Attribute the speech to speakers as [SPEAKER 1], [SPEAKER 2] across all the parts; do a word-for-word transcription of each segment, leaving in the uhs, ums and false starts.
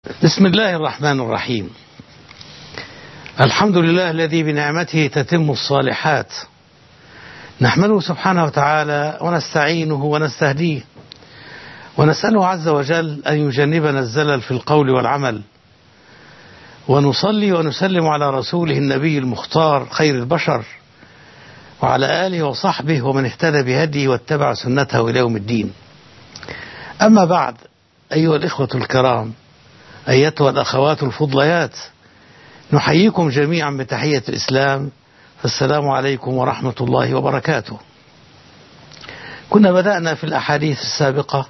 [SPEAKER 1] بسم الله الرحمن الرحيم. الحمد لله الذي بنعمته تتم الصالحات، نحمده سبحانه وتعالى ونستعينه ونستهديه ونسأله عز وجل أن يجنبنا الزلل في القول والعمل، ونصلي ونسلم على رسوله النبي المختار خير البشر وعلى آله وصحبه ومن اهتدى بهديه واتبع سنته إلى يوم الدين. أما بعد، أيها الإخوة الكرام، أيتها الأخوات الفضليات، نحييكم جميعا بتحية الإسلام، فالسلام عليكم ورحمة الله وبركاته. كنا بدأنا في الأحاديث السابقة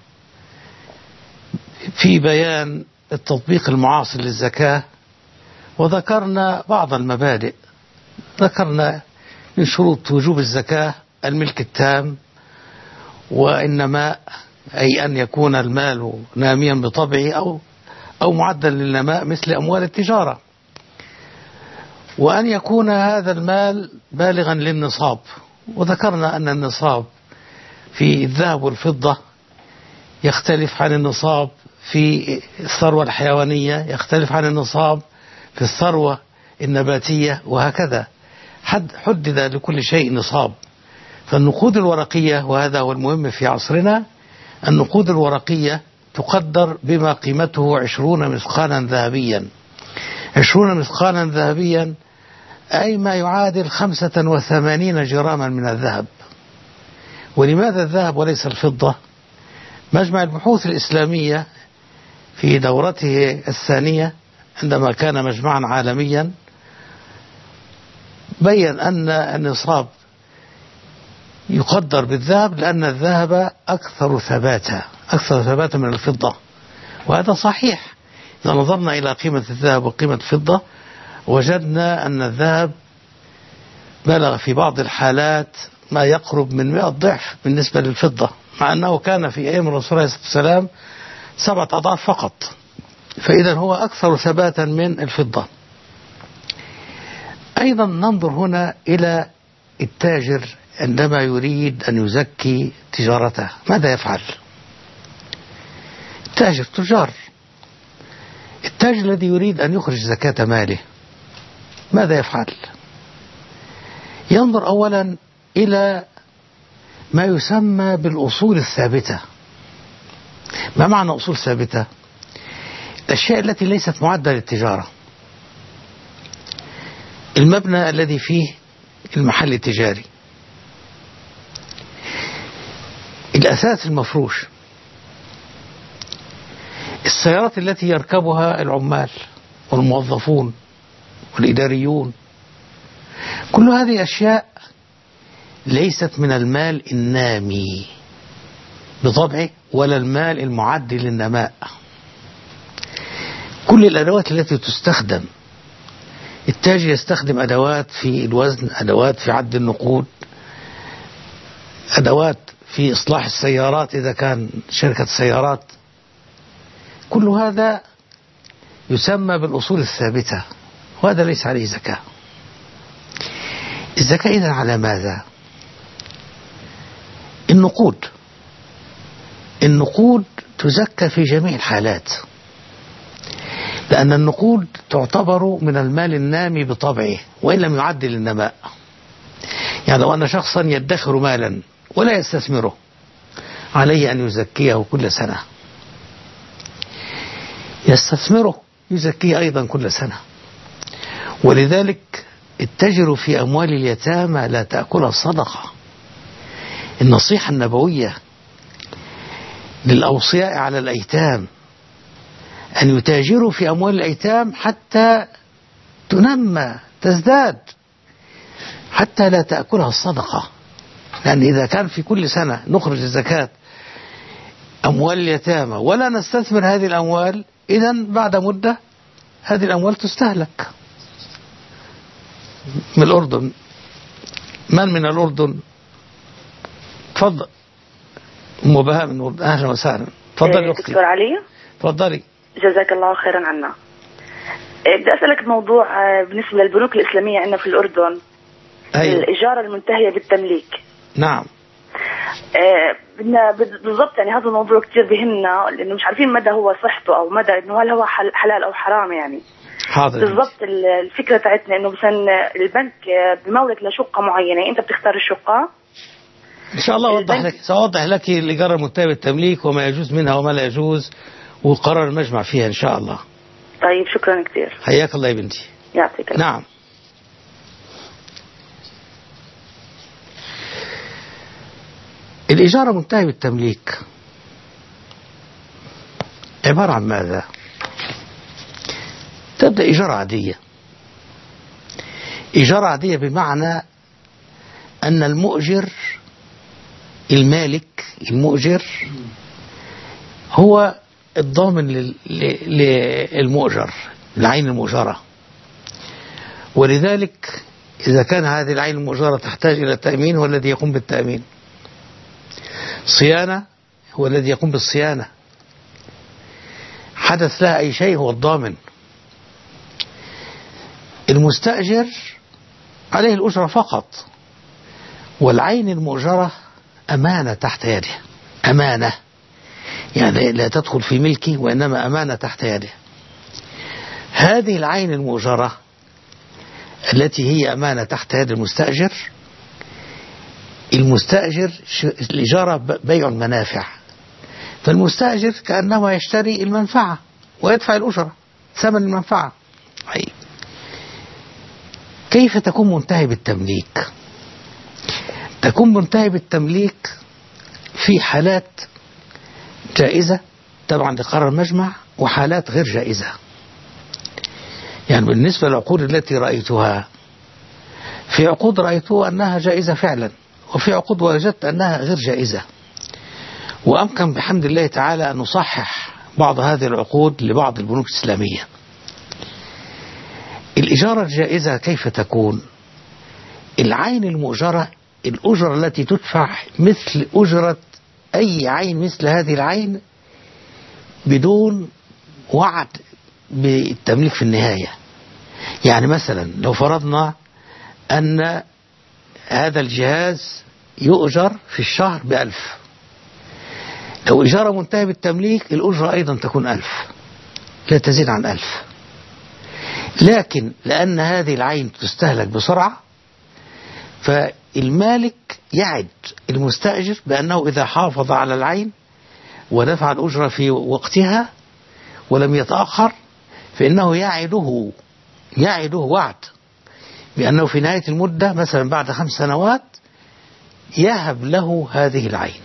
[SPEAKER 1] في بيان التطبيق المعاصر للزكاة، وذكرنا بعض المبادئ. ذكرنا من شروط وجوب الزكاة الملك التام، وإنما أي أن يكون المال ناميا بطبعه أو أو معدل للنماء مثل أموال التجارة، وأن يكون هذا المال بالغا للنصاب. وذكرنا أن النصاب في الذهب والفضة يختلف عن النصاب في الثروة الحيوانية، يختلف عن النصاب في الثروة النباتية، وهكذا حدد لكل شيء نصاب. فالنقود الورقية، وهذا هو المهم في عصرنا، النقود الورقية تقدر بما قيمته عشرون مثقالا ذهبيا. عشرون مثقالا ذهبيا أي ما يعادل خمسة وثمانين جراما من الذهب. ولماذا الذهب وليس الفضة؟ مجمع البحوث الإسلامية في دورته الثانية عندما كان مجمعا عالميا بيّن أن النصاب يقدر بالذهب لأن الذهب أكثر ثباتا أكثر ثباتا من الفضة، وهذا صحيح. إذا نظرنا إلى قيمة الذهب وقيمة الفضة وجدنا أن الذهب بلغ في بعض الحالات ما يقرب من مئة ضعف بالنسبة للفضة، مع أنه كان في أيام الرسول عليه الصلاة والسلام سبعة أضعاف فقط. فإذا هو أكثر ثباتا من الفضة. أيضا ننظر هنا إلى التاجر عندما يريد أن يزكي تجارته ماذا يفعل؟ التاجر تجار التاجر الذي يريد أن يخرج زكاة ماله ماذا يفعل؟ ينظر أولا إلى ما يسمى بالأصول الثابتة. ما معنى أصول ثابتة؟ الأشياء التي ليست معدة للتجارة. المبنى الذي فيه المحل التجاري، الأثاث المفروش، السيارات التي يركبها العمال والموظفون والإداريون، كل هذه أشياء ليست من المال النامي بطبعه ولا المال المعد للنماء. كل الأدوات التي تستخدم، التاجر يستخدم أدوات في الوزن، أدوات في عد النقود، أدوات في إصلاح السيارات إذا كان شركة سيارات. كل هذا يسمى بالأصول الثابتة، وهذا ليس عليه زكاة. الزكاة إذن على ماذا؟ النقود النقود تزكى في جميع الحالات، لأن النقود تعتبر من المال النامي بطبعه وإن لم يعدل النماء. يعني لو أن شخصا يدخر مالا ولا يستثمره عليه أن يزكيه كل سنة، يستثمره يزكيه أيضا كل سنة. ولذلك التجر في أموال اليتامى لا تأكلها الصدقة. النصيحة النبوية للأوصياء على الأيتام أن يتاجروا في أموال الأيتام حتى تنمى تزداد، حتى لا تأكلها الصدقة. لأن إذا كان في كل سنة نخرج الزكاة أموال اليتامى ولا نستثمر هذه الأموال، إذن بعد مدة هذه الأموال تستهلك. من الأردن، من من الأردن؟ تفضل. أم بهاء من الأردن، أهلا وسهلا. تفضلي أختي.
[SPEAKER 2] دكتور علي.
[SPEAKER 1] تفضلي.
[SPEAKER 2] جزاك الله خيرا عنا. بدي أسألك موضوع بالنسبة للبنوك الإسلامية عندنا في الأردن.
[SPEAKER 1] أيوة.
[SPEAKER 2] الإجارة المنتهية بالتمليك.
[SPEAKER 1] نعم.
[SPEAKER 2] بدنا بالضبط يعني هذا الموضوع كثير بيهمنا، لانه مش عارفين مدى هو صحته او مدى انه هل هو حلال او حرام يعني.
[SPEAKER 1] حاضر.
[SPEAKER 2] بالضبط الفكره تاعتنا انه مثلا البنك بمولك لشقه معينه، انت بتختار الشقه.
[SPEAKER 1] ان شاء الله اوضح لك ساوضح لك الايجار المنتهي بالتمليك وما يجوز منها وما لا يجوز وقرار المجمع فيها ان شاء الله.
[SPEAKER 2] طيب شكرا كثير.
[SPEAKER 1] حياك الله يا بنتي.
[SPEAKER 2] يعطيك العافيه.
[SPEAKER 1] نعم. الإجارة منتهي بالتمليك عبارة عن ماذا؟ تبدأ إجارة عادية. إجارة عادية بمعنى أن المؤجر المالك المؤجر هو الضامن للمؤجر، العين المؤجرة، ولذلك إذا كان هذه العين المؤجرة تحتاج إلى تأمين هو الذي يقوم بالتأمين، صيانة هو الذي يقوم بالصيانة، حدث لها أي شيء هو الضامن. المستأجر عليه الأجرة فقط، والعين المؤجرة أمانة تحت يده، أمانة يعني لا تدخل في ملكه وإنما أمانة تحت يده. هذه العين المؤجرة التي هي أمانة تحت يد المستأجر، المستأجر الإجارة بيع المنافع، فالمستأجر كأنه يشتري المنفعة ويدفع الأجرة ثمن المنفعة. كيف تكون منتهي بالتمليك؟ تكون منتهي بالتمليك في حالات جائزة طبعا لقرار المجمع وحالات غير جائزة. يعني بالنسبة للعقود التي رأيتها، في عقود رأيتها أنها جائزة فعلا، وفي عقود وجدت أنها غير جائزة، وأمكن بحمد الله تعالى أن نصحح بعض هذه العقود لبعض البنوك الإسلامية. الإجارة الجائزة كيف تكون؟ العين المؤجرة الأجرة التي تدفع مثل أجرة أي عين مثل هذه العين بدون وعد بالتمليك في النهاية. يعني مثلا لو فرضنا أن هذا الجهاز يؤجر في الشهر بألف، لو إجارة منتهية بالتمليك الأجرة أيضا تكون ألف، لا تزيد عن ألف. لكن لأن هذه العين تستهلك بسرعة، فالمالك يعد المستأجر بأنه إذا حافظ على العين ودفع الأجرة في وقتها ولم يتأخر، فإنه يعده يعده وعد بأنه في نهاية المدة مثلا بعد خمس سنوات يهب له هذه العين.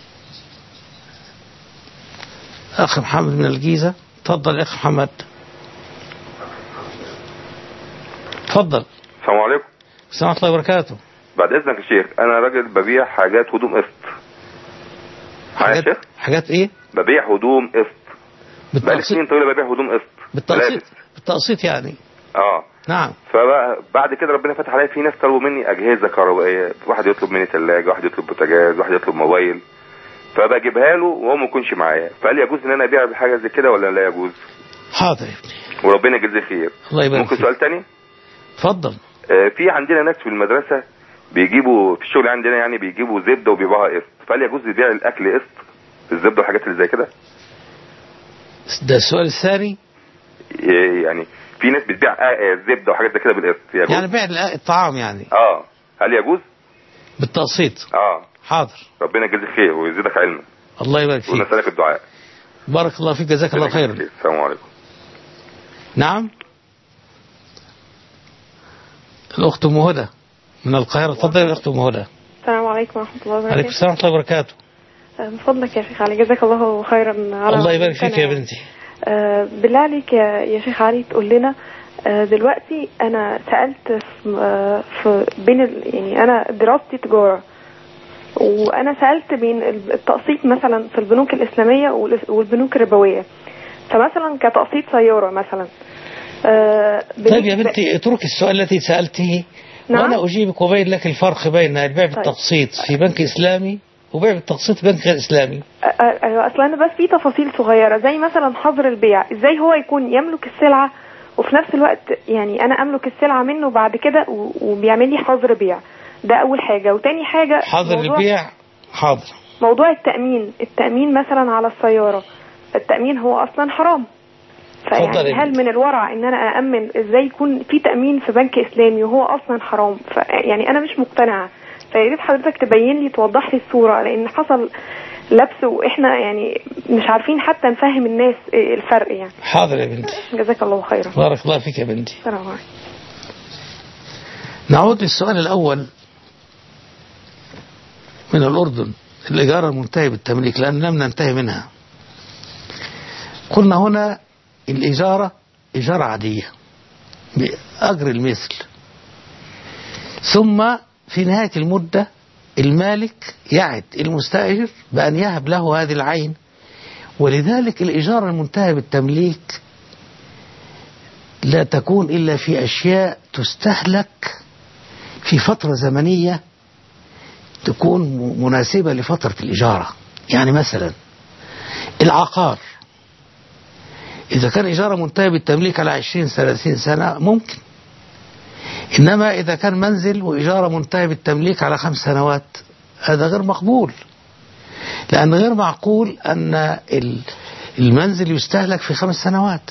[SPEAKER 1] أخ محمد من الجيزة، تفضل أخ محمد. تفضل.
[SPEAKER 3] السلام عليكم.
[SPEAKER 1] السلام ورحمة الله وبركاته.
[SPEAKER 3] بعد إذنك يا شيخ، أنا راجل ببيع حاجات هدوم قسط.
[SPEAKER 1] حاجات شيخ؟ حاجات إيه؟
[SPEAKER 3] ببيع هدوم قسط. بقالي سنين طويلة ببيع هدوم قسط.
[SPEAKER 1] بالتقسيط. بالتقسيط يعني.
[SPEAKER 3] اه
[SPEAKER 1] نعم.
[SPEAKER 3] فبعد كده ربنا فتح عليا، في ناس طلبوا مني اجهزه كهربائيه، واحد يطلب مني ثلاجه، واحد يطلب بوتاجاز، واحد يطلب موبايل، فبجيبها له وهو ما يكونش معايا. فهل يجوز ان انا ابيع بحاجه زي كده ولا لا يجوز؟
[SPEAKER 1] حاضر يا ابني.
[SPEAKER 3] وربنا يجزيه خير.
[SPEAKER 1] الله يبارك
[SPEAKER 3] ممكن
[SPEAKER 1] فيك.
[SPEAKER 3] سؤال تاني؟
[SPEAKER 1] اتفضل.
[SPEAKER 3] آه في عندنا ناس في المدرسه بيجيبوا في الشغل عندنا يعني بيجيبوا زبده وبيبيعوها قسط، فهل يجوز يبيع الاكل قسط، الزبده والحاجات اللي زي كده؟
[SPEAKER 1] ده السؤال الثاني.
[SPEAKER 3] يعني في ناس بتبيع زبده وحاجات زي كده بالقسط، يجوز؟
[SPEAKER 1] يعني بيع الطعام يعني.
[SPEAKER 3] اه هل يجوز؟
[SPEAKER 1] بالتقسيط.
[SPEAKER 3] اه
[SPEAKER 1] حاضر.
[SPEAKER 3] ربنا يجزيك خير ويزيدك علما.
[SPEAKER 1] الله يبارك فيك.
[SPEAKER 3] ونسألك الدعاء.
[SPEAKER 1] بارك الله فيك، جزاك الله خيرا.
[SPEAKER 3] السلام عليكم.
[SPEAKER 1] نعم. الأخت أم هدى من القاهرة، تفضل يا أخت أم هدى.
[SPEAKER 4] السلام عليكم ورحمة الله وبركاته.
[SPEAKER 1] عليكم السلام ورحمة الله وبركاته.
[SPEAKER 4] من فضلك يا شيخ علي، جزاك الله خيرا على
[SPEAKER 1] الله يبارك فيك يا بنتي.
[SPEAKER 4] آه بالله عليك يا شيخ علي تقول لنا آه دلوقتي أنا سألت آه في بين يعني أنا دراستي تجارة، وأنا سألت بين التقسيط مثلا في البنوك الإسلامية والبنوك الربوية، فمثلا كتقسيط سيارة مثلا. آه
[SPEAKER 1] طيب يا بنتي اترك السؤال الذي سألته. نعم؟ وأنا أجيبك وبين لك الفرق بين البيع بالتقسيط في بنك إسلامي وبيع بالتقسيط في بنك غير إسلامي.
[SPEAKER 4] أيوة أصلا أنا بس في تفاصيل صغيرة زي مثلا حظر البيع، إزاي هو يكون يملك السلعة وفي نفس الوقت يعني أنا أملك السلعة منه بعد كده وبيعمل لي حظر بيع، ده أول حاجة. وتاني حاجة
[SPEAKER 1] حظر البيع. حاضر
[SPEAKER 4] موضوع التأمين التأمين مثلا على السيارة، التأمين هو أصلا حرام، فيعني هل من الورع ان انا أأمن؟ ازاي يكون في تأمين في بنك اسلامي وهو اصلا حرام؟ يعني انا مش مقتنعة، فياريت حضرتك تبين لي توضح لي الصورة، لان حصل لبس واحنا يعني مش عارفين حتى نفهم الناس الفرق يعني.
[SPEAKER 1] حاضر يا بنتي،
[SPEAKER 4] جزاك الله خيرا.
[SPEAKER 1] بارك الله فيك يا بنتي.
[SPEAKER 4] السلام عليكم.
[SPEAKER 1] نعود للسؤال الأول من الأردن، الإيجار المنتهي بالتمليك، لأن لم ننتهي منها. قلنا هنا الإجارة إجارة عادية بأجر المثل، ثم في نهاية المدة المالك يعد المستأجر بأن يهب له هذه العين. ولذلك الإجارة المنتهى بالتمليك لا تكون إلا في أشياء تستهلك في فترة زمنية تكون مناسبة لفترة الإجارة. يعني مثلا العقار إذا كان إجارة منتهية بالتمليك على عشرين ثلاثين سنة ممكن، إنما إذا كان منزل وإجارة منتهية بالتمليك على خمس سنوات هذا غير مقبول، لأن غير معقول أن المنزل يستهلك في خمس سنوات.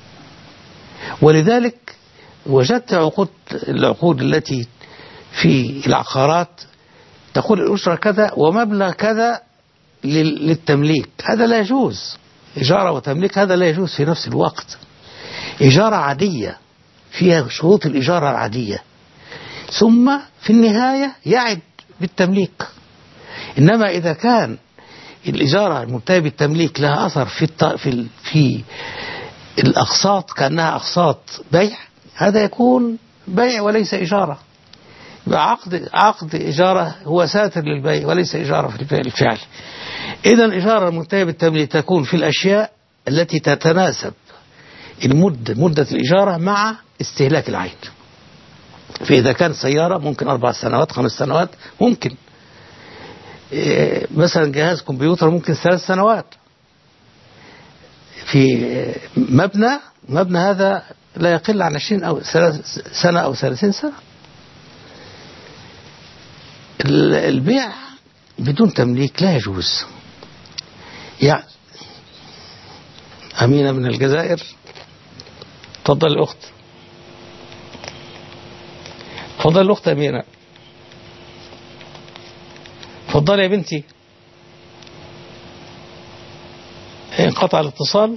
[SPEAKER 1] ولذلك وجدت عقود العقود التي في العقارات تقول الأجرة كذا ومبلغ كذا للتمليك، هذا لا يجوز. إجارة وتمليك هذا لا يجوز في نفس الوقت. إجارة عادية فيها شروط الإجارة العادية، ثم في النهاية يعد بالتمليك. إنما إذا كان الإجارة المنتهية بالتمليك لها أثر في الت... في ال... في الأقساط كأنها أقساط بيع، هذا يكون بيع وليس إجارة. عقد عقد إجارة هو ساتر للبيع وليس إجارة في الفعل. إذا الإجارة المنتهية بالتمليك تكون في الأشياء التي تتناسب المدة مدة الإجارة مع استهلاك العين. فإذا كان سيارة ممكن أربع سنوات خمس سنوات، ممكن إيه مثلا جهاز كمبيوتر ممكن ثلاث سنوات. في مبنى مبنى هذا لا يقل عن عشرين أو سنة أو ثلاثين سنة. البيع بدون تمليك لا يجوز. يعني أمينة من الجزائر، تفضل الأخت. تفضل الأخت أمينة، تفضل يا بنتي. انقطع الاتصال.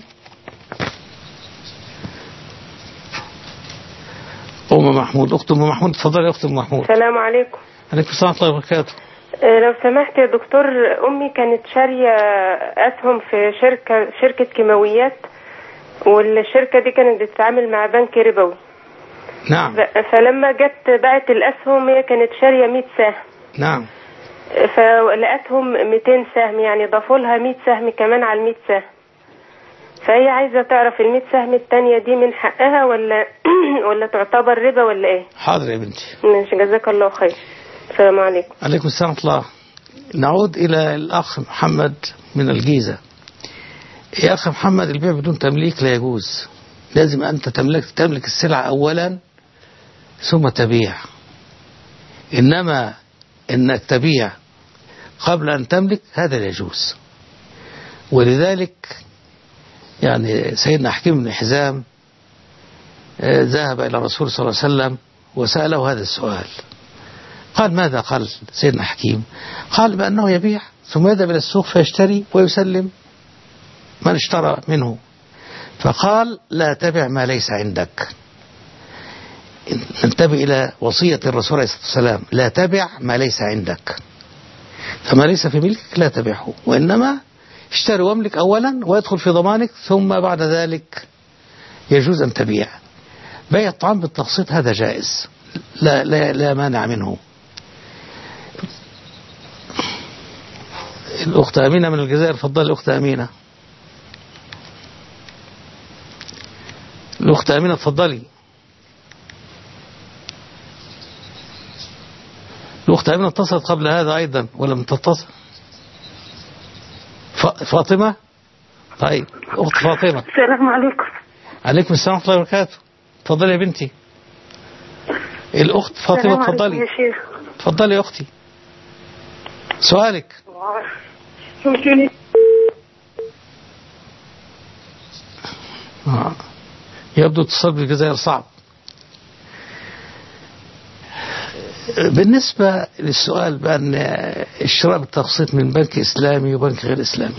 [SPEAKER 1] أم محمود، أخت أم محمود، تفضل يا أخت أم محمود.
[SPEAKER 5] السلام عليكم.
[SPEAKER 1] عليكم السلام ورحمة الله وبركاته.
[SPEAKER 5] لو سمحت يا دكتور، أمي كانت شارية أسهم في شركة شركة كيماويات، والشركة دي كانت بتتعامل مع بنك ربوي.
[SPEAKER 1] نعم.
[SPEAKER 5] فلما جت باعت الأسهم هي كانت شارية مئة سهم.
[SPEAKER 1] نعم.
[SPEAKER 5] فلقتهم مئتين سهم، يعني ضافوا لها مئة سهم كمان على المئة سهم. فهي عايزة تعرف المئة سهم التانية دي من حقها ولا ولا تعتبر ربا ولا ايه؟
[SPEAKER 1] حاضر يا بنتي.
[SPEAKER 5] ماشي، جزاك الله خير. السلام عليكم.
[SPEAKER 1] عليكم السلام ورحمة الله. نعود إلى الأخ محمد من الجيزة. يا أخ محمد، البيع بدون تمليك لا يجوز. لازم أنت تملك تملك السلعة أولا ثم تبيع. إنما إنك تبيع قبل أن تملك هذا لا يجوز. ولذلك يعني سيدنا حكيم بن حزام ذهب إلى الرسول صلى الله عليه وسلم وسأله هذا السؤال. قال ماذا؟ قال سيدنا حكيم قال بأنه يبيع ثم يذهب إلى السوق فيشتري ويسلم من اشترى منه. فقال لا تبع ما ليس عندك. انتبه إلى وصية الرسول عليه الصلاة والسلام، لا تبع ما ليس عندك. فما ليس في ملكك لا تبعه، وإنما اشتري واملك أولا ويدخل في ضمانك، ثم بعد ذلك يجوز أن تبيع. بيع الطعام بالتقسيط هذا جائز، لا, لا, لا مانع منه. الأخت أمينة من الجزائر، فضل الأخت أمينة. الأخت أمينة تفضلي. الأخت أمينة اتصلت قبل هذا أيضا ولم تتصل. فاطمة. طيب أخت فاطمة.
[SPEAKER 6] السلام عليكم.
[SPEAKER 1] عليكم السلام ورحمة الله وبركاته. تفضلي يا بنتي. الأخت فاطمة تفضلي.
[SPEAKER 6] يا شيخ.
[SPEAKER 1] تفضلي يا أختي. سؤالك. آه. يبدو اتصال بالجزائر صعب. بالنسبة للسؤال بأن الشراء بالتقسيط من بنك إسلامي وبنك غير إسلامي،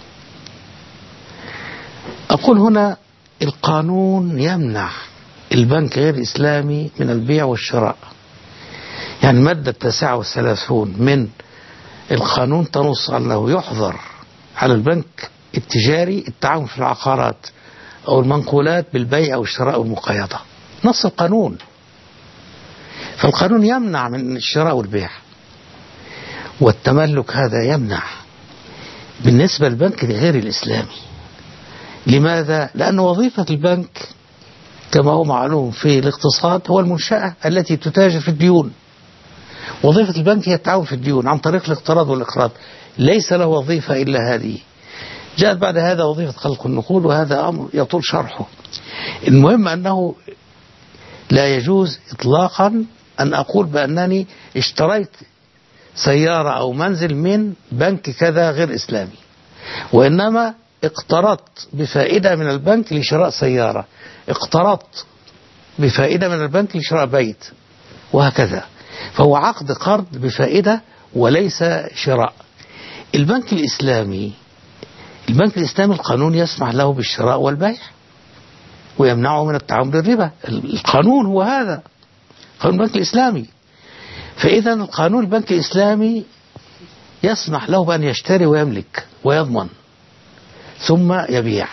[SPEAKER 1] أقول هنا القانون يمنع البنك غير الإسلامي من البيع والشراء. يعني المادة التاسعة والثلاثون من القانون تنص أنه يحظر على البنك التجاري التعاون في العقارات أو المنقولات بالبيع أو الشراء والمقايضة، نص القانون. فالقانون يمنع من الشراء والبيع والتملك، هذا يمنع بالنسبة للبنك غير الإسلامي. لماذا؟ لأن وظيفة البنك كما هو معلوم في الاقتصاد هو المنشأة التي تتاجر في الديون. وظيفة البنك هي التعاون في الديون عن طريق الاقتراض والإقراض، ليس له وظيفة إلا هذه. جاءت بعد هذا وظيفة خلق النقود، وهذا أمر يطول شرحه. المهم أنه لا يجوز إطلاقا أن أقول بأنني اشتريت سيارة أو منزل من بنك كذا غير إسلامي، وإنما اقترضت بفائدة من البنك لشراء سيارة، اقترضت بفائدة من البنك لشراء بيت، وهكذا. فهو عقد قرض بفائدة وليس شراء. البنك الإسلامي البنك الإسلامي القانون يسمح له بالشراء والبيع ويمنعه من التعامل بالربا. القانون هو هذا، قانون البنك الإسلامي. فإذا القانون البنك الإسلامي يسمح له بأن يشتري ويملك ويضمن ثم يبيع.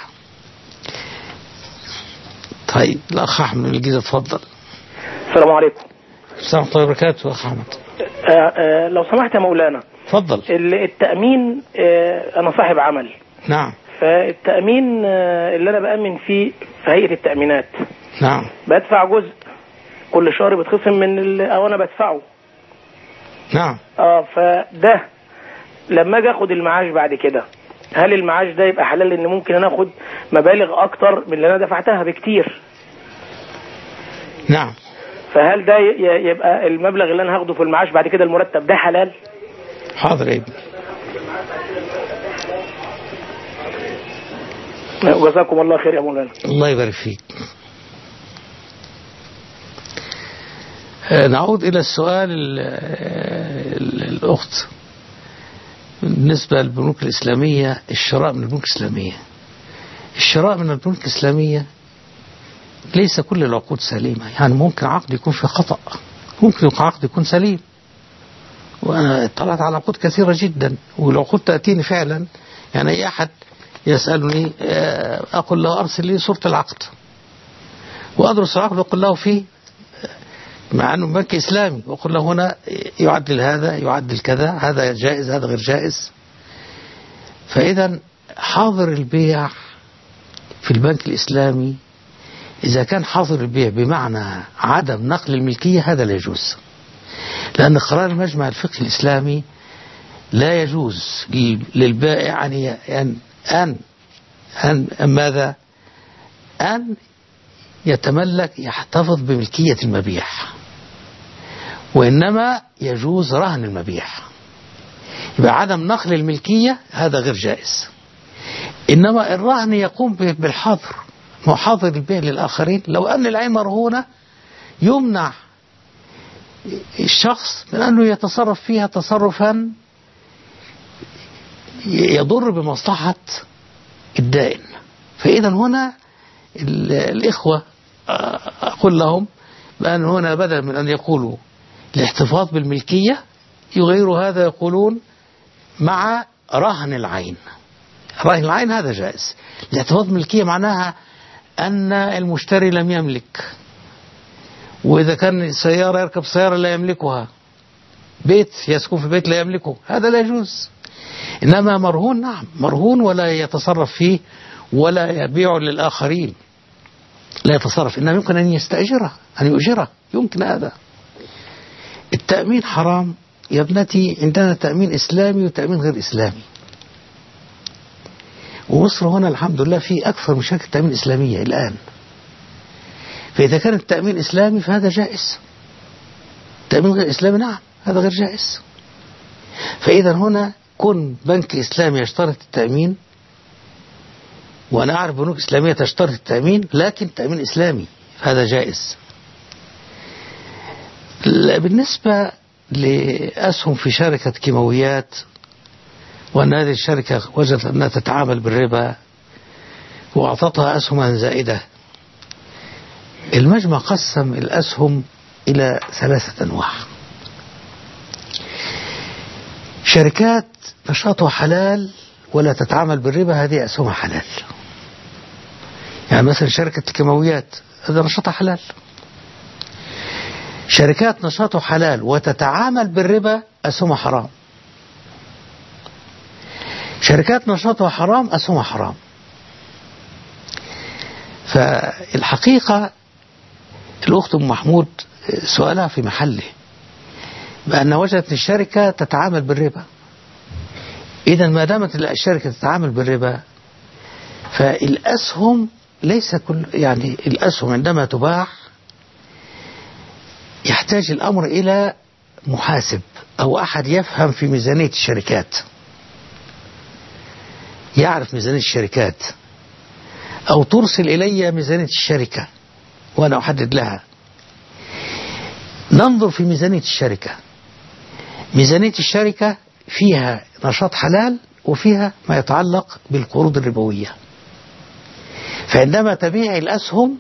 [SPEAKER 1] طيب الأخ أحمد من الجيزة تفضل.
[SPEAKER 6] السلام عليكم.
[SPEAKER 1] السلام عليكم وبركاته. أخ أحمد
[SPEAKER 6] لو سمحت يا مولانا،
[SPEAKER 1] تفضل.
[SPEAKER 6] التأمين، أنا صاحب عمل.
[SPEAKER 1] نعم.
[SPEAKER 6] فالتأمين اللي أنا بأمن فيه في هيئة التأمينات.
[SPEAKER 1] نعم.
[SPEAKER 6] بدفع جزء كل شهر بتخصم من أو أنا بدفعه.
[SPEAKER 1] نعم.
[SPEAKER 6] اه فده لما اجي اخد المعاش بعد كده، هل المعاش ده يبقى حلال؟ ان ممكن انا اخد مبالغ اكتر من اللي انا دفعتها بكتير.
[SPEAKER 1] نعم.
[SPEAKER 6] فهل ده يبقى المبلغ اللي انا هاخده في المعاش بعد كده المرتب ده حلال؟
[SPEAKER 1] حاضر يا ابني.
[SPEAKER 6] جزاكم الله خير يا مولانا.
[SPEAKER 1] الله يبارك فيك. نعود إلى السؤال الأخت بالنسبة للبنوك الإسلامية، الشراء من البنوك الإسلامية. الشراء من البنوك الإسلامية ليس كل العقود سليمة، يعني ممكن عقد يكون في خطأ، ممكن عقد يكون سليم. وأنا اطلعت على عقود كثيرة جدا، والعقود تأتيني فعلا، يعني أي أحد يسألني أقول له أرسل لي صورة العقد وأدرس العقد وأقول له فيه، مع أنه بنك إسلامي، وأقول له هنا يعدل هذا يعدل كذا، هذا جائز هذا غير جائز. فإذا حاضر البيع في البنك الإسلامي إذا كان حاضر البيع بمعنى عدم نقل الملكية هذا لا يجوز، لأن قرار المجمع الفقهي الإسلامي لا يجوز للبائع أن أن أن, أن ماذا أن يتملك يحتفظ بملكية المبيع، وإنما يجوز رهن المبيع. يبقى عدم نقل الملكية هذا غير جائز، إنما الرهن يقوم بالحظر، محاضر البيع للآخرين. لو أن العين مرهونة يمنع الشخص من أنه يتصرف فيها تصرفا يضر بمصلحة الدائن. فإذا هنا الإخوة أقول لهم بأن هنا بدل من أن يقولوا الاحتفاظ بالملكية يغيروا هذا، يقولون مع رهن العين. رهن العين هذا جائز. الاحتفاظ بالملكية معناها أن المشتري لم يملك، وإذا كان سيارة يركب سيارة لا يملكها، بيت يسكن في بيت لا يملكه، هذا لا يجوز. إنما مرهون نعم مرهون ولا يتصرف فيه ولا يبيع للآخرين، لا يتصرف، إنما يمكن أن يستأجره أن يؤجره، يمكن هذا. التأمين حرام يا ابنتي، عندنا تأمين إسلامي وتأمين غير إسلامي، ومصر هنا الحمد لله في أكثر من شركة تأمين إسلامية الآن. فإذا كان التأمين إسلامي فهذا جائز، تأمين غير إسلامي نعم هذا غير جائز. فإذا هنا كن بنك إسلامي يشترط التأمين، وأنا أعرف بنوك إسلامية تشترط التأمين لكن تأمين إسلامي هذا جائز. بالنسبة لأسهم في شركة كيماويات وأن هذه الشركة وجدت أنها تتعامل بالربا وأعطتها أسهما زائدة، المجمع قسم الأسهم إلى ثلاثة أنواع. شركات نشاطها حلال ولا تتعامل بالربا، هذه أسهمها حلال. يعني مثلا شركة الكيماويات هذا نشاطها حلال. شركات نشاطها حلال وتتعامل بالربا أسهمها حرام. شركات نشاطها حرام أسهمها حرام. فالحقيقة الأخت أم محمود سؤالها في محله، بأن وجدت الشركة تتعامل بالربا. إذا ما دامت الشركة تتعامل بالربا فالأسهم ليس كل، يعني الأسهم عندما تباع يحتاج الأمر إلى محاسب أو أحد يفهم في ميزانية الشركات، يعرف ميزانية الشركات، أو ترسل إلي ميزانية الشركة وأنا أحدد لها. ننظر في ميزانية الشركة. ميزانية الشركة فيها نشاط حلال وفيها ما يتعلق بالقروض الربوية. فعندما تبيع الأسهم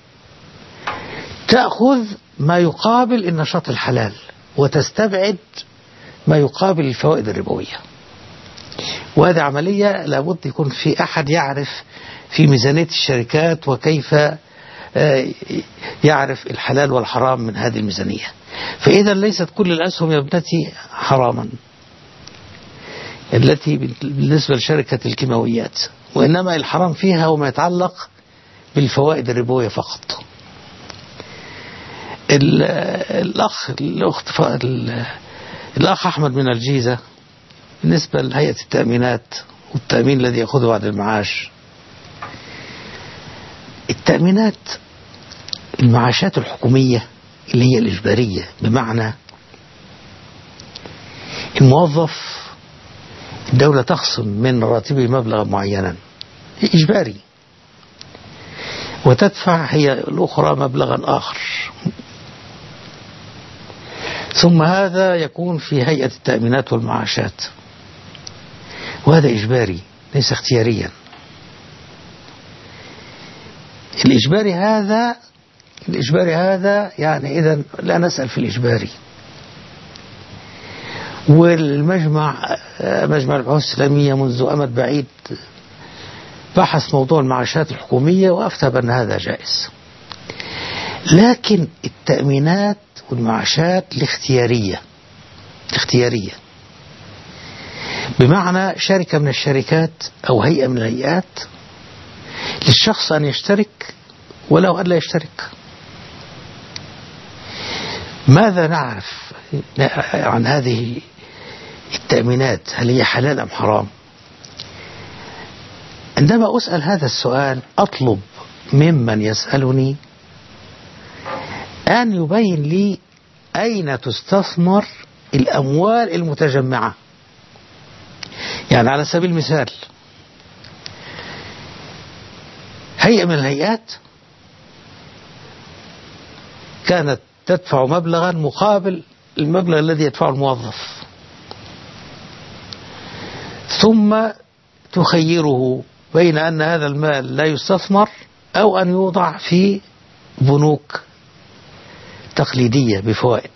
[SPEAKER 1] تأخذ ما يقابل النشاط الحلال وتستبعد ما يقابل الفوائد الربوية. وهذه عملية لابد يكون في أحد يعرف في ميزانية الشركات وكيف يعرف الحلال والحرام من هذه الميزانية. فإذا ليست كل الأسهم يا ابنتي حراما التي بالنسبة لشركة الكيماويات، وإنما الحرام فيها وما يتعلق بالفوائد الربوية فقط. الأخ الأخت الأخ أحمد من الجيزة بالنسبة لهيئة التأمينات والتأمين الذي يأخذه بعد المعاش، التأمينات المعاشات الحكومية اللي هي الإجبارية، بمعنى الموظف الدولة تخصم من راتبه مبلغا معينا إجباري وتدفع هي الأخرى مبلغا آخر، ثم هذا يكون في هيئة التأمينات والمعاشات، وهذا إجباري ليس اختياريا. الإجباري هذا الإجباري هذا يعني إذن لا نسأل في الإجباري. والمجمع مجمع البحوث الإسلامية منذ أمد بعيد بحث موضوع المعاشات الحكومية وأفتى بأن هذا جائز. لكن التأمينات والمعاشات الاختيارية الاختيارية بمعنى شركة من الشركات أو هيئة من الهيئات للشخص أن يشترك ولو أن لا يشترك. ماذا نعرف عن هذه التأمينات؟ هل هي حلال أم حرام؟ عندما أسأل هذا السؤال أطلب ممن يسألني أن يبين لي أين تستثمر الأموال المتجمعة. يعني على سبيل المثال هيئة من الهيئات كانت تدفع مبلغا مقابل المبلغ الذي يدفعه الموظف، ثم تخيره بين أن هذا المال لا يستثمر أو أن يوضع في بنوك تقليدية بفوائد.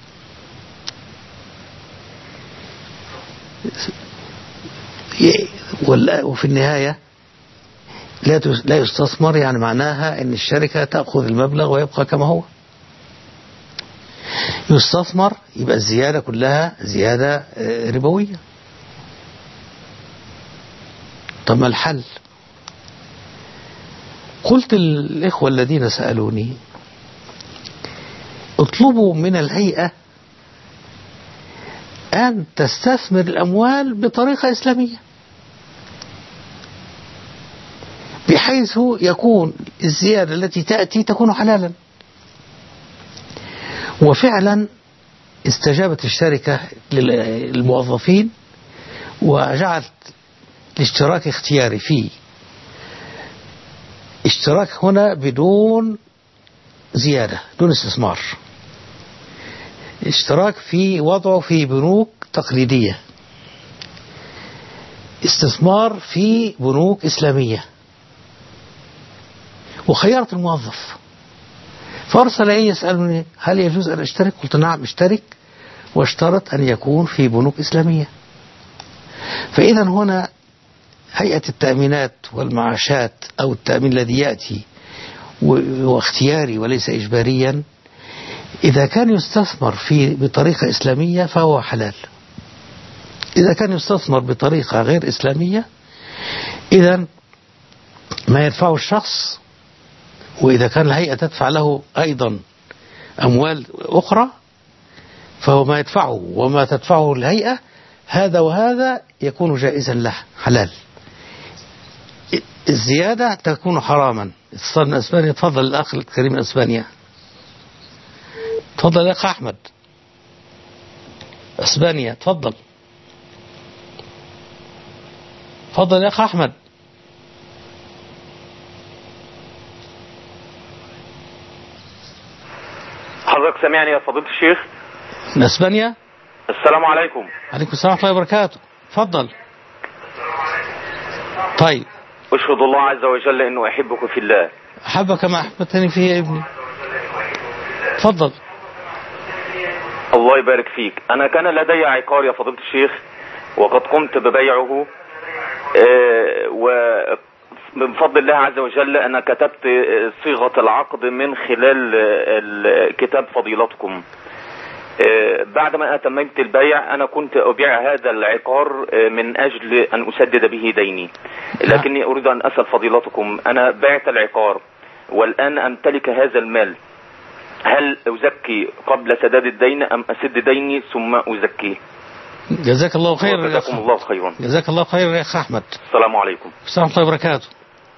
[SPEAKER 1] وفي النهاية لا يستثمر، يعني معناها أن الشركة تأخذ المبلغ ويبقى كما هو. يستثمر يبقى الزيادة كلها زيادة ربوية. طب ما الحل؟ قلت للإخوة الذين سألوني اطلبوا من الهيئة أن تستثمر الأموال بطريقة إسلامية بحيث يكون الزيادة التي تأتي تكون حلالا. وفعلا استجابت الشركة للموظفين وجعلت الاشتراك اختياري فيه. اشتراك هنا بدون زيادة، بدون استثمار. اشتراك في وضعه في بنوك تقليدية، استثمار في بنوك إسلامية. وخيرت الموظف، فأرسل إلي يسألني هل يجوز أن أشترك؟ قلت نعم اشترك، واشترط أن يكون في بنوك إسلامية. فإذا هنا هيئة التأمينات والمعاشات أو التأمين الذي يأتي واختياري وليس إجباريا، إذا كان يستثمر في بطريقة إسلامية فهو حلال. إذا كان يستثمر بطريقة غير إسلامية، إذا ما يدفعه الشخص، وإذا كان الهيئة تدفع له أيضا أموال أخرى، فهو ما يدفعه وما تدفعه الهيئة هذا وهذا يكون جائزا له حلال. الزيادة تكون حراما. اتصال من أسبانيا. تفضل الأخ الكريم من أسبانيا. تفضل يا أخ أحمد. أسبانيا تفضل. تفضل يا أخ أحمد.
[SPEAKER 7] حضرتك سامعني يا فضيلة الشيخ؟
[SPEAKER 1] من أسبانيا.
[SPEAKER 7] السلام عليكم.
[SPEAKER 1] عليكم السلام ورحمة الله وبركاته. تفضل. طيب.
[SPEAKER 7] أشهد الله عز وجل إنه أحبك في الله.
[SPEAKER 1] أحبك ما أحببتني فيه يا ابني. تفضل.
[SPEAKER 7] الله يبارك فيك. أنا كان لدي عقار يا فضيلة الشيخ، وقد قمت ببيعه، ومن فضل الله عز وجل أنا كتبت صيغة العقد من خلال كتاب فضيلتكم. بعد ما أتممت البيع أنا كنت أبيع هذا العقار من أجل أن أسدد به ديني، لكني أريد أن أسأل فضيلتكم، أنا بعت العقار والآن أمتلك هذا المال، هل أزكي قبل سداد الدين أم أسد ديني ثم أزكيه؟
[SPEAKER 1] جزاك الله خير.
[SPEAKER 7] جزاكم الله خيرا.
[SPEAKER 1] جزاك الله خير يا أخ أحمد.
[SPEAKER 7] السلام عليكم.
[SPEAKER 1] السلام عليكم ورحمة الله وبركاته.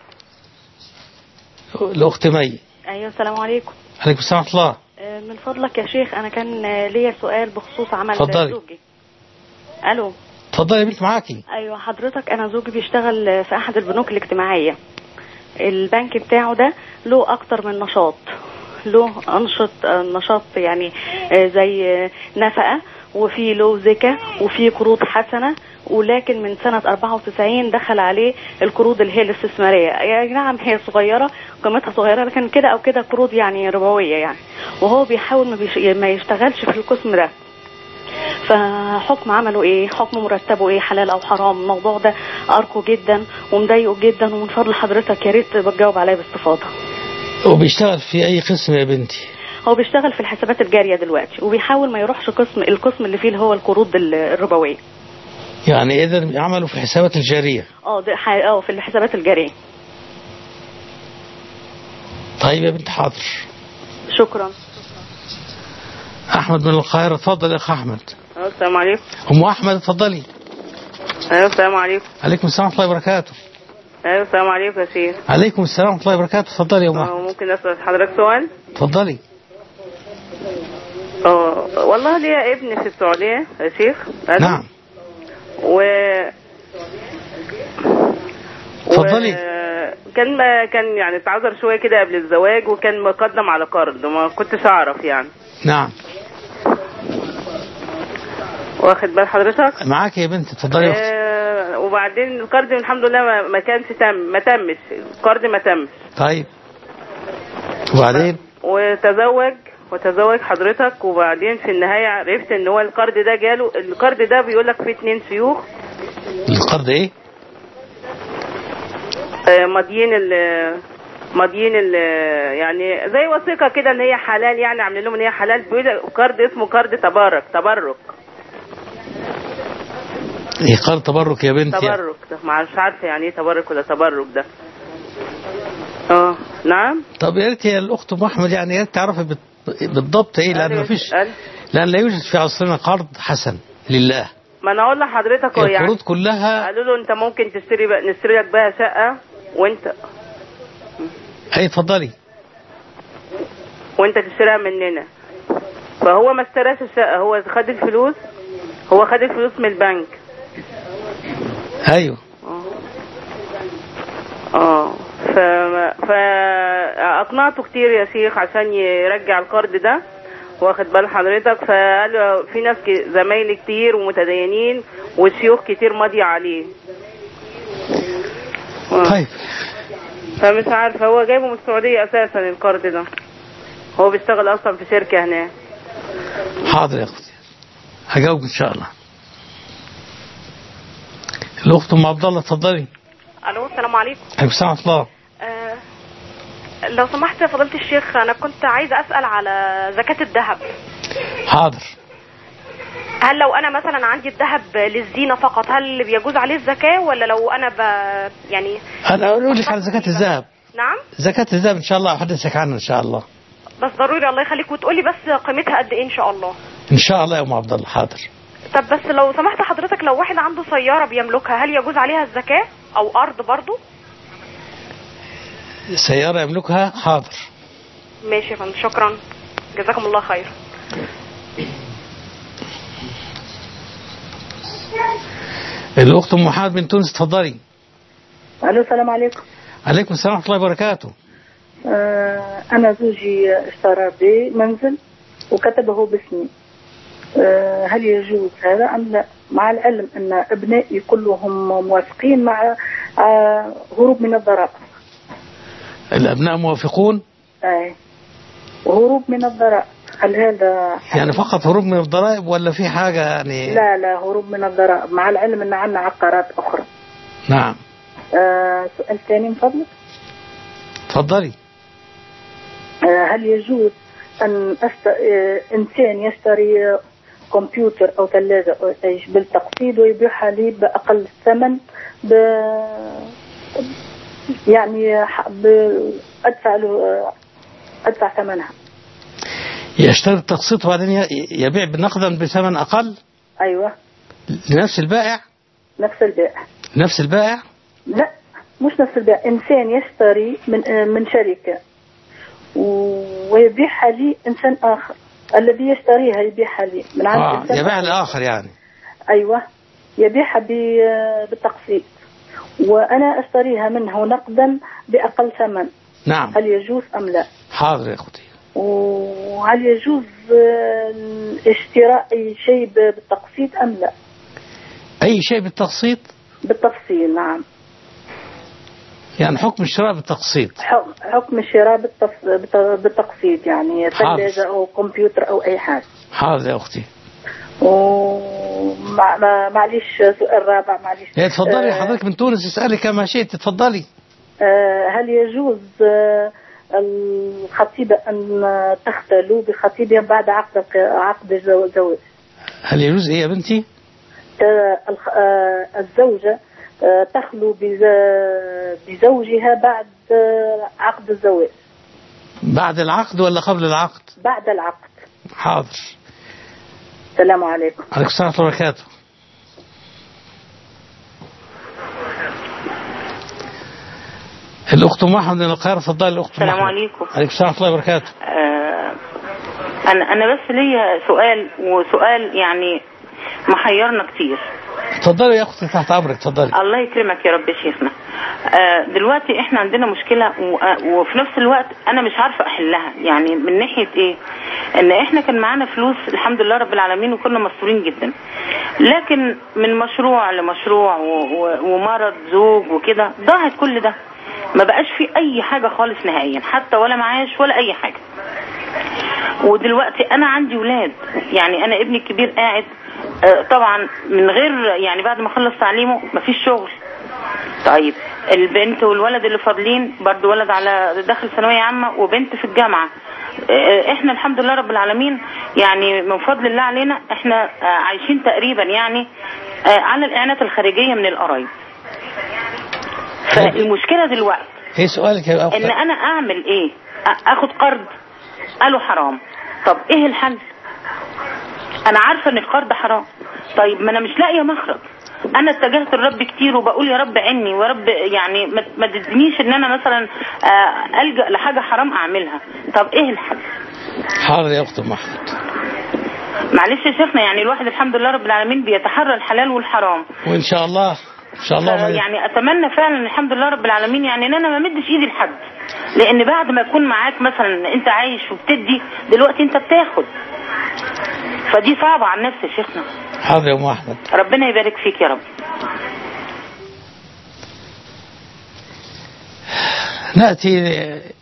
[SPEAKER 1] الأخت مي.
[SPEAKER 8] أيوة السلام عليكم.
[SPEAKER 1] عليكم السلام ورحمة الله.
[SPEAKER 8] من فضلك يا شيخ أنا كان ليا سؤال بخصوص عمل
[SPEAKER 1] فضلي.
[SPEAKER 8] زوجي. ألو.
[SPEAKER 1] تفضلي يا بنت معاكي.
[SPEAKER 8] أيوة حضرتك، أنا زوجي بيشتغل في أحد البنوك الاجتماعية. البنك بتاعه ده له أكتر من نشاط، له أنشط نشاط يعني زي نفقة، وفي له زكاة، وفي قروض حسنة. ولكن من سنة أربعة وتسعين دخل عليه القروض اللي هي الاستثمارية. يعني نعم هي صغيرة، قيمتها صغيرة، لكن كده أو كده قروض يعني ربوية يعني. وهو بيحاول ما, بيش... ما يشتغلش في القسم ده. فحكم عمله ايه؟ حكم مرتبه ايه؟ حلال او حرام؟ الموضوع ده أرقه جدا ومضايقه جدا، ومن فضل حضرتك يا ريت بتجاوب عليا باستفاضة.
[SPEAKER 1] وبيشتغل في أي قسم يا بنتي؟
[SPEAKER 8] هو بيشتغل في الحسابات الجارية دلوقتي، وبيحاول ما يروحش قسم القسم اللي فيه اللي هو القروض الربوية.
[SPEAKER 1] يعني إذا عملوا في الحسابات الجارية؟
[SPEAKER 8] اه اه في الحسابات الجارية.
[SPEAKER 1] طيب يا بنت حاضر.
[SPEAKER 8] شكرا.
[SPEAKER 1] أحمد من القاهرة. تفضل يا أخ أحمد.
[SPEAKER 8] السلام عليكم.
[SPEAKER 1] أم أحمد تفضلي.
[SPEAKER 8] أيوة السلام عليكم.
[SPEAKER 1] عليكم السلام ورحمة الله وبركاته.
[SPEAKER 8] أيوة السلام عليكم يا شيخ.
[SPEAKER 1] عليكم السلام ورحمة الله وبركاته. تفضلي يا أم أحمد.
[SPEAKER 8] ممكن أسأل حضرتك سؤال؟
[SPEAKER 1] تفضلي.
[SPEAKER 8] اه والله ليا ابن في السعودية يا شيخ.
[SPEAKER 1] نعم.
[SPEAKER 8] و
[SPEAKER 1] تفضلي.
[SPEAKER 8] و... كان كان يعني اتعذر شويه كده قبل الزواج، وكان مقدم على قرض وما كنتش اعرف يعني.
[SPEAKER 1] نعم.
[SPEAKER 8] واخد بال حضرتك؟
[SPEAKER 1] معاك يا بنت. اتفضلي.
[SPEAKER 8] آه وبعدين القرض الحمد لله ما, ما كانش تم ما تمش القرض ما تمش.
[SPEAKER 1] طيب وبعدين؟
[SPEAKER 8] وتزوج وتزوج حضرتك، وبعدين في النهايه عرفت ان هو القرض ده جاله. القرض ده بيقول لك فيه اتنين شيوخ.
[SPEAKER 1] القرض ايه؟
[SPEAKER 8] ماضيين ال ماضيين ال يعني زي وثيقه كده ان هي حلال، يعني عاملين لهم ان هي حلال. بيقول قرض اسمه قرض تبرك تبرك
[SPEAKER 1] ايه قرض تبرك يا بنتي؟
[SPEAKER 8] تبرك ده مش عارفه يعني ايه تبرك ولا تبرك ده. اه نعم.
[SPEAKER 1] طب يا ريت يا الاخت ام احمد يعني يا ريت تعرفي بالضبط ايه، لان مفيش لان لا يوجد في عصرنا قرض حسن لله.
[SPEAKER 8] ما انا اقول لحضرتك هو يعني
[SPEAKER 1] القروض كلها
[SPEAKER 8] قالوا له انت ممكن تشتري بقى نشتري لك بها شقه وانت
[SPEAKER 1] اي اتفضلي
[SPEAKER 8] وانت تشتريها مننا. فهو ما اشتراش الشقه، هو خد الفلوس هو خد الفلوس من البنك
[SPEAKER 1] ايوه.
[SPEAKER 9] اه ف فاقنعته كتير يا شيخ عشان يرجع القرض ده، واخد بال حضرتك. فقال في ناس زمايلي كتير ومتدينين وشيوخ كتير ماضيه عليه.
[SPEAKER 1] طيب
[SPEAKER 9] فمش عارف، هو جايبه من السعوديه اساسا القرض ده، هو بيشتغل اصلا في شركه هناك.
[SPEAKER 1] حاضر يا اختي، هجاوب ان شاء الله. الاخت ام عبد الله اتفضلي.
[SPEAKER 10] الو السلام عليكم.
[SPEAKER 1] عليكم السلام ورحمه الله.
[SPEAKER 10] أه لو سمحت يا فضيلة الشيخ، انا كنت عايزه اسال على زكاة الذهب.
[SPEAKER 1] حاضر.
[SPEAKER 10] هل لو انا مثلا عندي الذهب للزينه فقط هل بيجوز عليه الزكاه، ولا لو انا ب يعني
[SPEAKER 1] انا اقول لك على زكاة الذهب.
[SPEAKER 10] نعم.
[SPEAKER 1] زكاة الذهب ان شاء الله احدثك عنها ان شاء الله.
[SPEAKER 10] بس ضروري الله يخليك، وتقولي بس قيمتها قد ايه ان شاء الله.
[SPEAKER 1] ان شاء الله يا ام عبد الله. حاضر.
[SPEAKER 10] طب بس لو سمحت حضرتك، لو واحد عنده سياره بيملكها هل يجوز عليها الزكاه، او ارض برضو؟
[SPEAKER 1] سيارة يملكها. حاضر.
[SPEAKER 10] ماشي يا فندم، شكرا جزاكم الله خير.
[SPEAKER 1] الأخت أم محمد من تونس اتفضلي.
[SPEAKER 11] الو السلام عليكم.
[SPEAKER 1] عليكم السلام ورحمة الله وبركاته.
[SPEAKER 11] آه أنا زوجي اشترى بي منزل وكتبه باسمي، آه هل يجوز هذا أم لا؟ مع العلم أن أبنائي كلهم موافقين مع آه هروب من الضرائب.
[SPEAKER 1] الأبناء موافقون؟
[SPEAKER 11] أي هروب من الضرائب، هل هذا
[SPEAKER 1] يعني فقط هروب من الضرائب ولا في حاجة يعني؟
[SPEAKER 11] لا لا هروب من الضرائب، مع العلم أن عندنا عقارات أخرى.
[SPEAKER 1] نعم.
[SPEAKER 11] آه سؤال ثاني من فضلك.
[SPEAKER 1] تفضلي.
[SPEAKER 11] آه هل يجوز أن أست... آه إنسان يشتري كمبيوتر أو ثلاجة أو إيش بالتقسيط ويبيعها لي بأقل الثمن، ب... يعني ب... أدفع له أدفع ثمنها؟
[SPEAKER 1] يشتري بالتقسيط وبعدين يبيع بنقدا بثمن أقل؟
[SPEAKER 11] أيوة.
[SPEAKER 1] لنفس البائع؟
[SPEAKER 11] نفس البائع.
[SPEAKER 1] نفس البائع؟
[SPEAKER 11] لا مش نفس البائع، إنسان يشتري من من شركة ويبيعها لي إنسان آخر، الذي يشتريها يبيعها لي من عند
[SPEAKER 1] آه
[SPEAKER 11] إنسان
[SPEAKER 1] يبيع الآخر يعني.
[SPEAKER 11] أيوة يبيعها بالتقسيط وأنا أشتريها منه نقدا بأقل ثمن.
[SPEAKER 1] نعم.
[SPEAKER 11] هل يجوز أم لا؟
[SPEAKER 1] حاضر يا أختي.
[SPEAKER 11] وهل يجوز اشتراء أي شيء بالتقسيط أم لا؟
[SPEAKER 1] أي شيء بالتقسيط؟
[SPEAKER 11] بالتفصيل نعم.
[SPEAKER 1] يعني حكم الشراء بالتقسيط.
[SPEAKER 11] حكم الشراء بالتقسيط يعني ثلاجة أو كمبيوتر أو أي حاجة.
[SPEAKER 1] حاضر يا أختي.
[SPEAKER 11] ومعليش سؤال رابع معليش.
[SPEAKER 1] ايه تفضلي حضرتك من تونس اسألي كما شئت تفضلي.
[SPEAKER 11] هل يجوز الخطيبة أن تختلو بخطيبها بعد عقد عقد الزواج؟
[SPEAKER 1] هل يجوز ايه يا بنتي؟
[SPEAKER 11] الزوجة تخلو بزوجها بعد عقد الزواج.
[SPEAKER 1] بعد العقد ولا قبل العقد؟
[SPEAKER 11] بعد العقد.
[SPEAKER 1] حاضر.
[SPEAKER 11] السلام عليكم.
[SPEAKER 1] عليكم السلام ورحمة الله وبركاته. الأخت أم أحمد من القاهرة اتفضلي. الأخت أم أحمد.
[SPEAKER 12] السلام عليكم.
[SPEAKER 1] عليكم السلام ورحمة الله وبركاته.
[SPEAKER 12] آه أنا أنا بس ليا سؤال، وسؤال يعني محيرنا كتير.
[SPEAKER 1] اتفضلي يا أختي تحت أمرك اتفضلي.
[SPEAKER 12] الله يكرمك يا رب يا شيخنا. آه دلوقتي إحنا عندنا مشكلة وفي نفس الوقت أنا مش عارفة أحلها، يعني من ناحية إيه؟ إن إحنا كان معانا فلوس الحمد لله رب العالمين وكنا مستورين جدا، لكن من مشروع لمشروع ومرض زوج وكده ضاعت كل ده، ما بقاش في أي حاجة خالص نهائيا، حتى ولا معاش ولا أي حاجة. ودلوقتي أنا عندي ولاد، يعني أنا ابني الكبير قاعد طبعا من غير يعني بعد ما خلص تعليمه مفيش شغل. طيب البنت والولد اللي فاضلين برضو ولد على داخل ثانويه عامه وبنت في الجامعه. احنا الحمد لله رب العالمين يعني من فضل الله علينا احنا عايشين تقريبا يعني على الاعانات الخارجيه من القرايب. فالمشكله دلوقتي
[SPEAKER 1] ايه سؤالك يا أختي؟
[SPEAKER 12] ان انا اعمل ايه؟ اخد قرض قالوا حرام، طب ايه الحل؟ انا عارفه ان القرض حرام، طيب ما انا مش لاقيه مخرج. انا اتجهت للرب كتير وبقول يا رب عني ويا رب يعني ما تدنيش ان انا مثلا الجا لحاجه حرام اعملها، طب ايه الحل؟
[SPEAKER 1] حاضر يا اخت ام احمد.
[SPEAKER 12] معلش يا شيخنا، يعني الواحد الحمد لله رب العالمين بيتحرى الحلال والحرام،
[SPEAKER 1] وان شاء الله ان شاء الله.
[SPEAKER 12] يعني اتمنى فعلا الحمد لله رب العالمين يعني ان انا ما مدش ايدي لحد، لان بعد ما يكون معاك مثلا انت عايش وبتدي، دلوقتي انت بتاخد، فدي صعبة على النفس يا شيخنا.
[SPEAKER 1] حاضر يا ام احمد،
[SPEAKER 12] ربنا يبارك فيك يا رب.
[SPEAKER 1] نأتي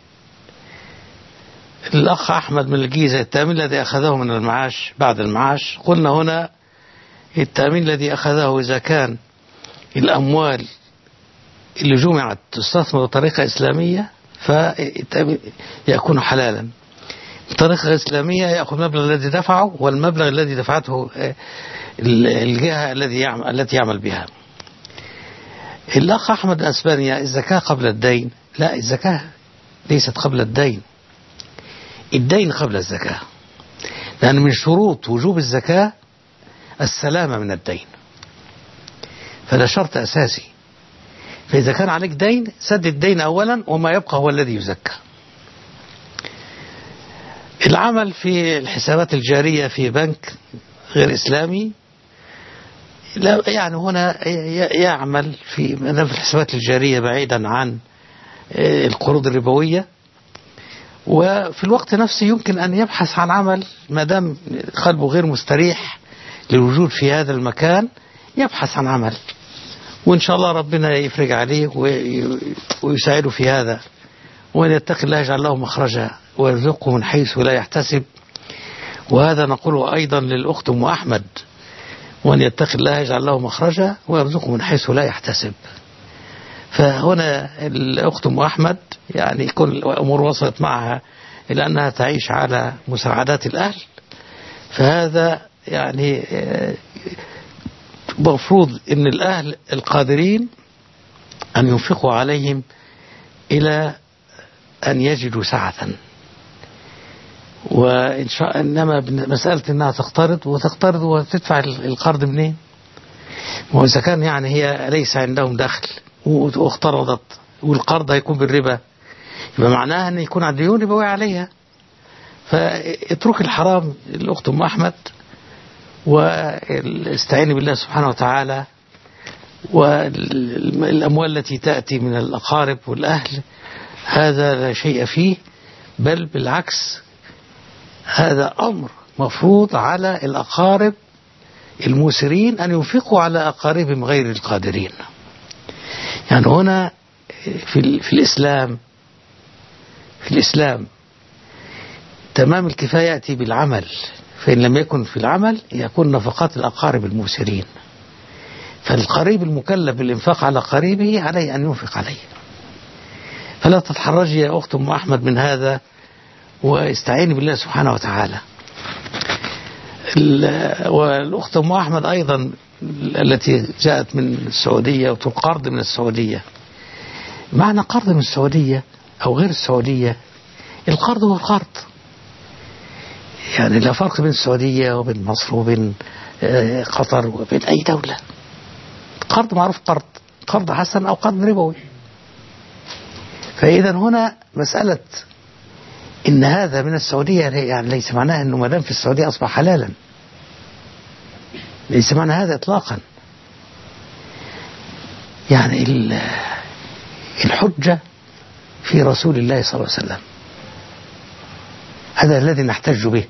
[SPEAKER 1] الأخ أحمد من الجيزة. التأمين الذي أخذه من المعاش بعد المعاش، قلنا هنا التأمين الذي أخذه إذا كان الأموال اللي جمعت تستثمر بطريقة إسلامية فيكون حلالا. بطريقة إسلامية يأخذ المبلغ الذي دفعه والمبلغ الذي دفعته الجهة الذي يعمل التي يعمل بها. الأخ أحمد أسبانيا، الزكاة قبل الدين؟ لا، الزكاة ليست قبل الدين، الدين قبل الزكاة، لأن من شروط وجوب الزكاة السلامة من الدين، فده شرط أساسي. فإذا كان عليك دين سد الدين أولا، وما يبقى هو الذي يزكى. العمل في الحسابات الجارية في بنك غير إسلامي، لا يعني هنا يعمل في الحسابات الجارية بعيدا عن القروض الربوية، وفي الوقت نفسه يمكن أن يبحث عن عمل ما دام قلبه غير مستريح للوجود في هذا المكان، يبحث عن عمل، وإن شاء الله ربنا يفرج عليه ويساعده في هذا. وأن يتقي الله يجعل له مخرجا ويرزقه من حيث لا يحتسب. وهذا نقوله أيضا للأخت أم أحمد، وأن يتقي الله يجعل له مخرجا ويرزقه من حيث لا يحتسب. فهنا الأخت أم أحمد يعني كل الأمور وصلت معها إلى أنها تعيش على مساعدات الأهل، فهذا يعني مفروض أن الأهل القادرين أن ينفقوا عليهم إلى أن يجدوا سعة. وإن شاء إنما مسألة أنها تقترض وتقترض وتدفع القرض منين؟ وإذا كان يعني هي ليس عندهم دخل واقترضت والقرض هيكون بالربا، يبقى معناها أن يكون على ديون ربوية عليها. فاترك الحرام الأخت أم أحمد، واستعيني بالله سبحانه وتعالى. والأموال التي تأتي من الأقارب والأهل هذا لا شيء فيه، بل بالعكس هذا أمر مفروض على الأقارب الموسرين أن ينفقوا على أقاربهم غير القادرين. يعني هنا في, في الإسلام في الإسلام تمام الكفاية يأتي بالعمل، فإن لم يكن في العمل يكون نفقات الأقارب الموسرين. فالقريب المكلف بالإنفاق على قريبه عليه أن ينفق عليه. فلا تتحرجي يا أخت أم أحمد من هذا، واستعيني بالله سبحانه وتعالى. والأخت أم أحمد أيضا التي جاءت من السعودية وتقرض من السعودية، معنى قرض من السعودية أو غير السعودية، القرض هو القرض، يعني لا فرق بين السعودية وبين مصر وبين قطر وبين أي دولة. قرض معروف، قرض قرض حسن أو قرض ربوي. فإذا هنا مسألة إن هذا من السعودية يعني ليس معناه أنه ما دام في السعودية أصبح حلالا، ليس معنى هذا إطلاقا. يعني الحجة في رسول الله صلى الله عليه وسلم، هذا الذي نحتج به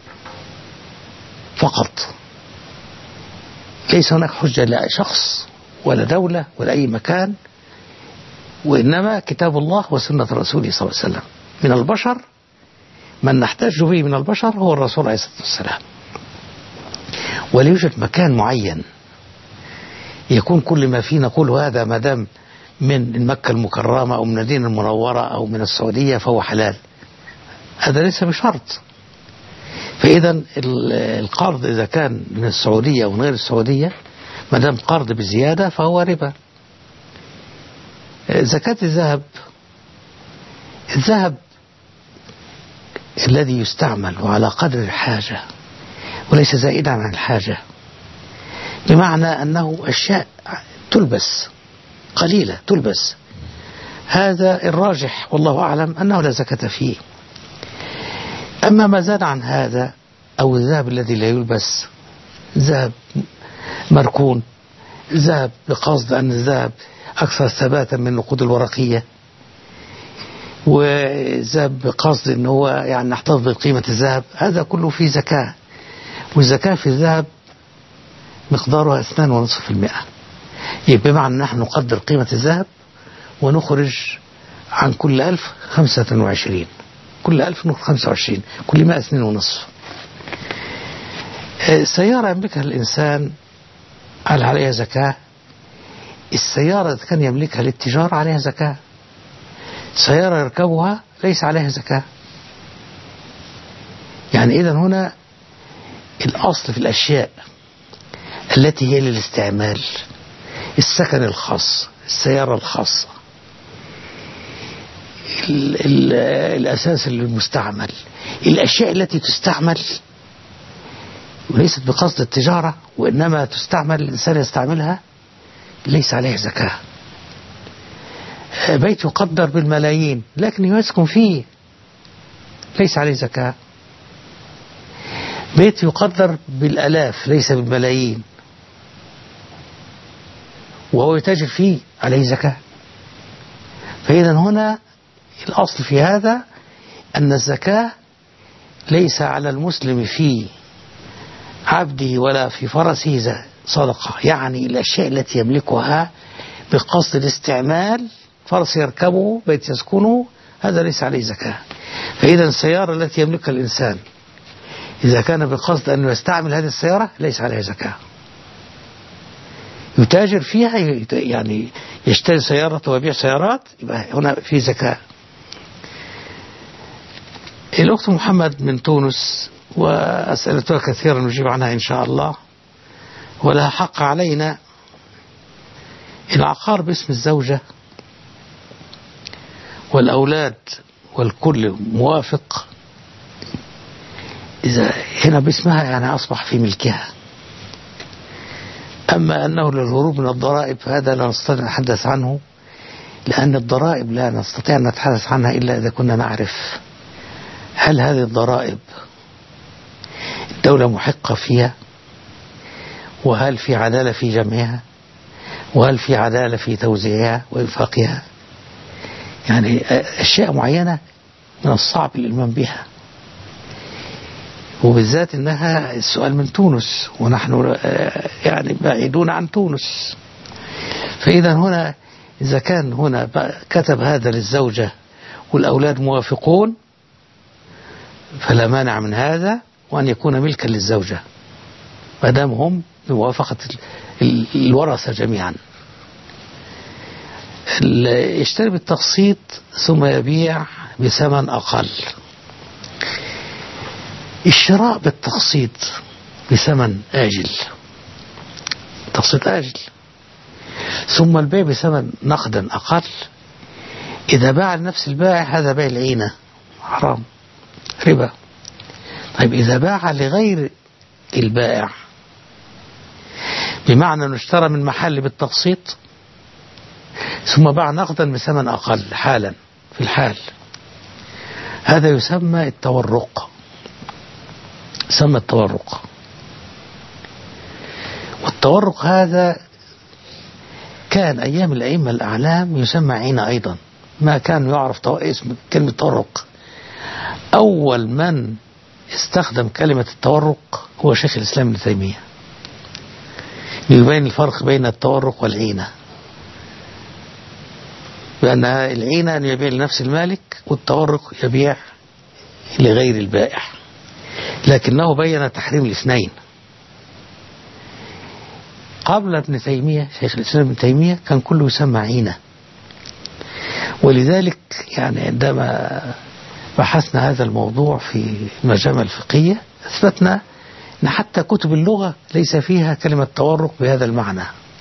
[SPEAKER 1] فقط. ليس هناك حجة لا شخص ولا دولة ولا أي مكان، وإنما كتاب الله وسنة رسوله صلى الله عليه وسلم. من البشر من نحتج به من البشر هو الرسول عليه الصلاة والسلام. ولا يوجد مكان معين يكون كل ما فيه نقول هذا ما دام من مكة المكرمة أو من المدينة المنورة أو من السعودية فهو حلال، هذا ليس بشرط. فإذا القرض إذا كان من السعودية أو من غير السعودية ما دام قرض بزيادة فهو ربا. زكاة الذهب، الذهب الذي يستعمل وعلى قدر الحاجة وليس زائدا عن الحاجة، بمعنى أنه أشياء تلبس قليلة تلبس، هذا الراجح والله أعلم أنه لا زكاة فيه. أما ما زاد عن هذا أو الذهب الذي لا يلبس، ذهب مركون ذهب بقصد أن الذهب أكثر ثباتا من النقود الورقية، وذهب بقصد أنه هو يعني نحتفظ بقيمة الذهب، هذا كله فيه زكاة. والزكاة في الذهب مقدارها اثنين ونصف المئة، يبقى بمعنى نحن نقدر قيمة الذهب ونخرج عن كل ألف خمسة وعشرين، كل ألف نخرج خمسة وعشرين، كل مئة اثنين ونصف. السيارة يملكها الإنسان هل عليها زكاة؟ السيارة إذا كان يملكها للتجارة عليها زكاة. سيارة يركبها ليس عليها زكاة. يعني إذن هنا الأصل في الأشياء التي هي للاستعمال، السكن الخاص، السيارة الخاصة، ال ال الأساس المستعمل، الأشياء التي تستعمل وليست بقصد التجارة وإنما تستعمل الإنسان يستعملها ليس عليه زكاة. بيت يقدر بالملايين لكن يسكن فيه ليس عليه زكاة. بيت يقدر بالألاف ليس بالملايين وهو يتاجر فيه عليه زكاة. فإذا هنا الأصل في هذا أن الزكاة ليس على المسلم في عبده ولا في فرسه صدقة، يعني الأشياء التي يملكها بقصد الاستعمال، فرس يركبه، بيت يسكنه، هذا ليس عليه زكاة. فإذا السيارة التي يملكها الإنسان إذا كان بقصد أنه يستعمل هذه السيارة ليس عليها زكاة. يتاجر فيها يعني يشتري سيارة ويبيع سيارات، يبقى هنا في زكاة. الأخت محمد من تونس وأسئلتها كثيرا نجيب عنها إن شاء الله، ولها حق علينا. العقار باسم الزوجة والأولاد والكل موافق، إذا هنا باسمها يعني أصبح في ملكها. أما أنه للهروب من الضرائب فهذا لا نستطيع أن نتحدث عنه، لأن الضرائب لا نستطيع أن نتحدث عنها إلا إذا كنا نعرف هل هذه الضرائب الدولة محقة فيها، وهل في عدالة في جمعها، وهل في عدالة في توزيعها وإنفاقها. يعني أشياء معينة من الصعب الإلمام بها، وبالذات أنها السؤال من تونس ونحن يعني بعيدون عن تونس. فإذا هنا إذا كان هنا كتب هذا للزوجة والأولاد موافقون فلا مانع من هذا، وأن يكون ملكا للزوجة ما دام هم بموافقة الورثة جميعا. يشتري بالتقسيط ثم يبيع بثمن أقل. الشراء بالتقسيط بثمن آجل، تقسيط آجل، ثم البيع بثمن نقدا أقل، إذا باع لنفس البائع هذا بيع العينة حرام ربا. طيب إذا باع لغير البائع بمعنى أنه اشترى من محل بالتقسيط ثم باع نقدا بثمن أقل حالا في الحال، هذا يسمى التورق، يسمى التورق. والتورق هذا كان أيام الأئمة الأعلام يسمى عينة أيضا، ما كان يعرف اسم كلمة تورق. أول من استخدم كلمة التورق هو شيخ الإسلام ابن تيمية، يبين الفرق بين التورق والعينة، بأن العينة أن يبيع لنفس المالك والتورق يبيع لغير البائع، لكنه بين تحريم الاثنين. قبل ابن تيمية شيخ الإسلام ابن تيمية كان كله يسمى عينة. ولذلك يعني عندما بحثنا هذا الموضوع في المجامع الفقهية أثبتنا أن حتى كتب اللغة ليس فيها كلمة تورق بهذا المعنى،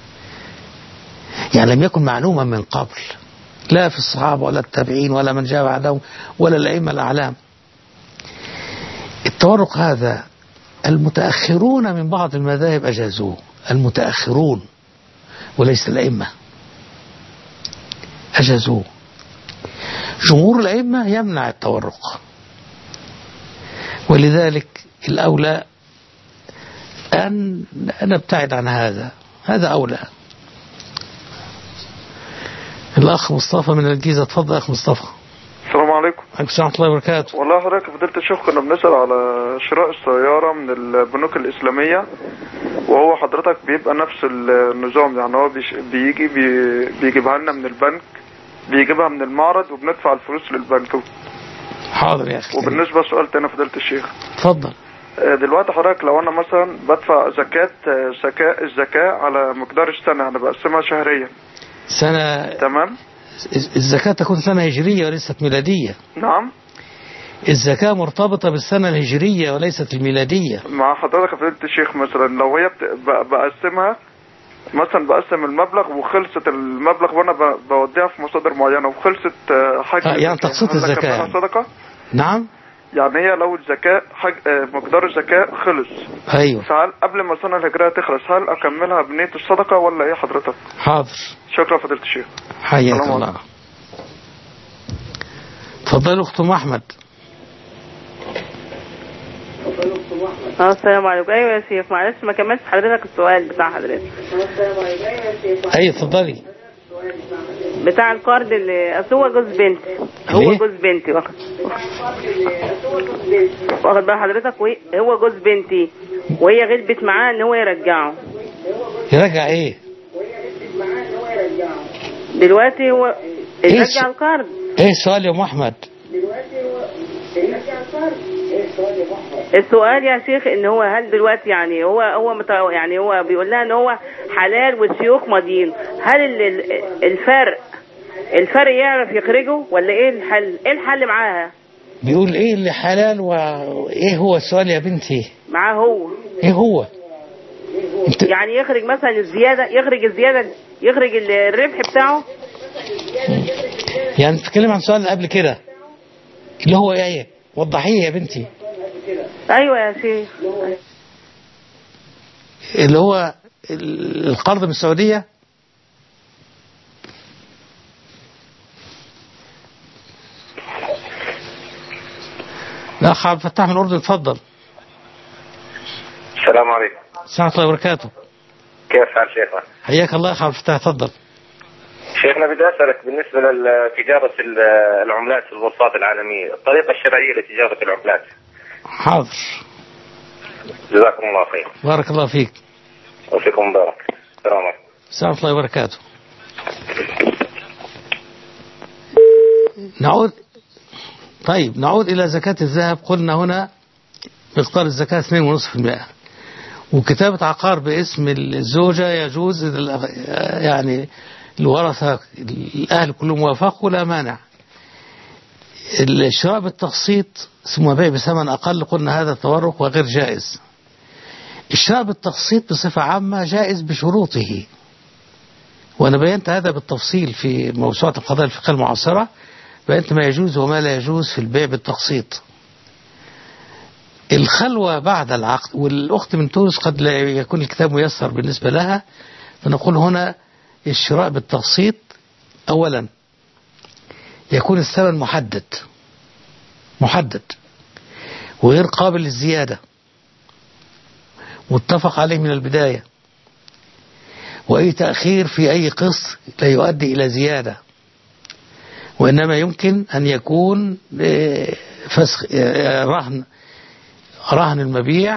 [SPEAKER 1] يعني لم يكن معلوما من قبل لا في الصحابة ولا التابعين ولا من جاء بعدهم ولا الأئمة الأعلام. التورق هذا المتأخرون من بعض المذاهب أجازوه، المتأخرون وليس الأئمة أجازوه. جمهور الأئمة يمنع التورق، ولذلك الأولى أن نبتعد عن هذا هذا أولى. الأخ مصطفى من الجيزة، تفضل أخ مصطفى.
[SPEAKER 13] السلام عليكم.
[SPEAKER 1] عليكم السلام ورحمة الله وبركاته.
[SPEAKER 13] والله حضرتك فضلت الشيخ كنا بنسأل على شراء السيارة من البنوك الإسلامية، وهو حضرتك بيبقى نفس النظام، يعني هو بيجي بي بيجيبها لنا من البنك، بيجيبها من المعرض وبندفع الفلوس للبنك.
[SPEAKER 1] حاضر يا أخي.
[SPEAKER 13] وبالنسبة سؤال تاني فضلت الشيخ.
[SPEAKER 1] تفضل.
[SPEAKER 13] دلوقتي حضرتك لو أنا مثلا بدفع زكاة زكاة الزكاة على مقدار السنة، أنا بقسمها شهريا.
[SPEAKER 1] سنة.
[SPEAKER 13] تمام.
[SPEAKER 1] الزكاة تكون سنة هجرية وليست ميلادية.
[SPEAKER 13] نعم.
[SPEAKER 1] الزكاة مرتبطة بالسنة الهجرية وليست الميلادية.
[SPEAKER 13] مع حضرتك فضلت الشيخ مثلا لو هي بقسمها مثلا، بقسم المبلغ وخلصت المبلغ وانا بوديها في مصادر معينة وخلصت حاجة.
[SPEAKER 1] آه يعني تقسيط الزكاة
[SPEAKER 13] صدقة.
[SPEAKER 1] نعم.
[SPEAKER 13] يعني هي لو الزكاة حاج... مقدار الزكاة خلص،
[SPEAKER 1] ايوه،
[SPEAKER 13] فهل قبل ما السنة الهجرية تخلص هل اكملها بنية الصدقة ولا ايه حضرتك؟
[SPEAKER 1] حاضر.
[SPEAKER 13] شكرا فضيلة الشيخ.
[SPEAKER 1] حياك الله. تفضل اخت ام احمد.
[SPEAKER 9] اه السلام عليكم. ايوه يا شيخ معلش ما كملتش حضرتك السؤال بتاع حضرتك.
[SPEAKER 1] ايوه اتفضلي.
[SPEAKER 9] بتاع القرض اللي اصل هو جوز بنتي، هو جوز بنتي واخد واخد بقى حضرتك، هو جوز بنتي وهي غلبت معاه ان هو يرجعه.
[SPEAKER 1] يرجع ايه؟
[SPEAKER 9] دلوقتي هو يرجع القرض.
[SPEAKER 1] ايه السؤال يا ام احمد؟
[SPEAKER 9] السؤال يا شيخ ان هو هل دلوقتي يعني هو هو متو... يعني هو بيقول لها ان هو حلال والشيوخ ماضيين، هل الفرق الفرق يعرف يخرجه ولا ايه الحل؟ ايه الحل معاها؟
[SPEAKER 1] بيقول ايه اللي حلال وايه هو السؤال يا بنتي؟
[SPEAKER 9] معاه هو
[SPEAKER 1] ايه هو؟
[SPEAKER 9] انت... يعني يخرج مثلا الزياده، يخرج الزياده، يخرج الربح بتاعه.
[SPEAKER 1] يعني بتتكلم عن سؤال قبل كده اللي هو ايه؟ وضحيه يا بنتي.
[SPEAKER 9] ايوه يا شيخ.
[SPEAKER 1] اللي هو القرض من السعوديه. الاخ عبد الفتاح من الاردن اتفضل.
[SPEAKER 14] السلام عليكم.
[SPEAKER 1] السلام عليكم وبركاته.
[SPEAKER 14] كيف حال شيخنا؟
[SPEAKER 1] حياك الله يا اخ عبد الفتاح اتفضل.
[SPEAKER 14] شيخنا بدي اسالك بالنسبه لتجاره العملات في البورصات العالميه، الطريقه الشرعيه لتجاره العملات.
[SPEAKER 1] حاضر.
[SPEAKER 14] جزاكم الله خير.
[SPEAKER 1] بارك الله فيك.
[SPEAKER 14] وفيكم مبارك. السلام عليكم.
[SPEAKER 1] السلام الله وبركاته. نعود طيب نعود إلى زكاة الذهب. قلنا هنا مقدار الزكاة اثنين فاصلة خمسة بالمئة، وكتابة عقار باسم الزوجة يجوز يعني الورثة الأهل كلهم وافقوا لا مانع. الشراء بالتقسيط ثم بيع بثمن أقل قلنا هذا تورق وغير جائز. الشراء بالتقسيط بصفة عامة جائز بشروطه، وأنا بينت هذا بالتفصيل في موسوعة القضايا الفقهية المعاصرة، بينت ما يجوز وما لا يجوز في البيع بالتقسيط. الخلوة بعد العقد، والأخت من تونس قد لا يكون الكتاب ميسر بالنسبة لها، فنقول هنا الشراء بالتقسيط أولا يكون الثمن محدد محدد وغير قابل للزيادة، متفق عليه من البداية، وأي تأخير في أي قسط لا يؤدي إلى زيادة، وإنما يمكن أن يكون فسخ رهن رهن المبيع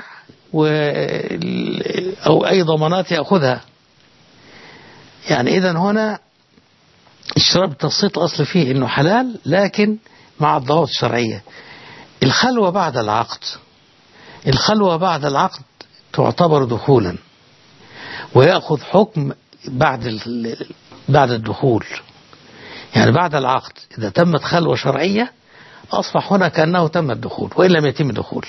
[SPEAKER 1] أو أي ضمانات يأخذها. يعني إذن هنا الشراء بالتقسيط أصل فيه إنه حلال لكن مع الضوابط الشرعية. الخلوة بعد العقد الخلوة بعد العقد تعتبر دخولا ويأخذ حكم بعد بعد الدخول. يعني بعد العقد إذا تمت خلوة شرعية أصبح هنا كأنه تم الدخول وإن لم يتم الدخول،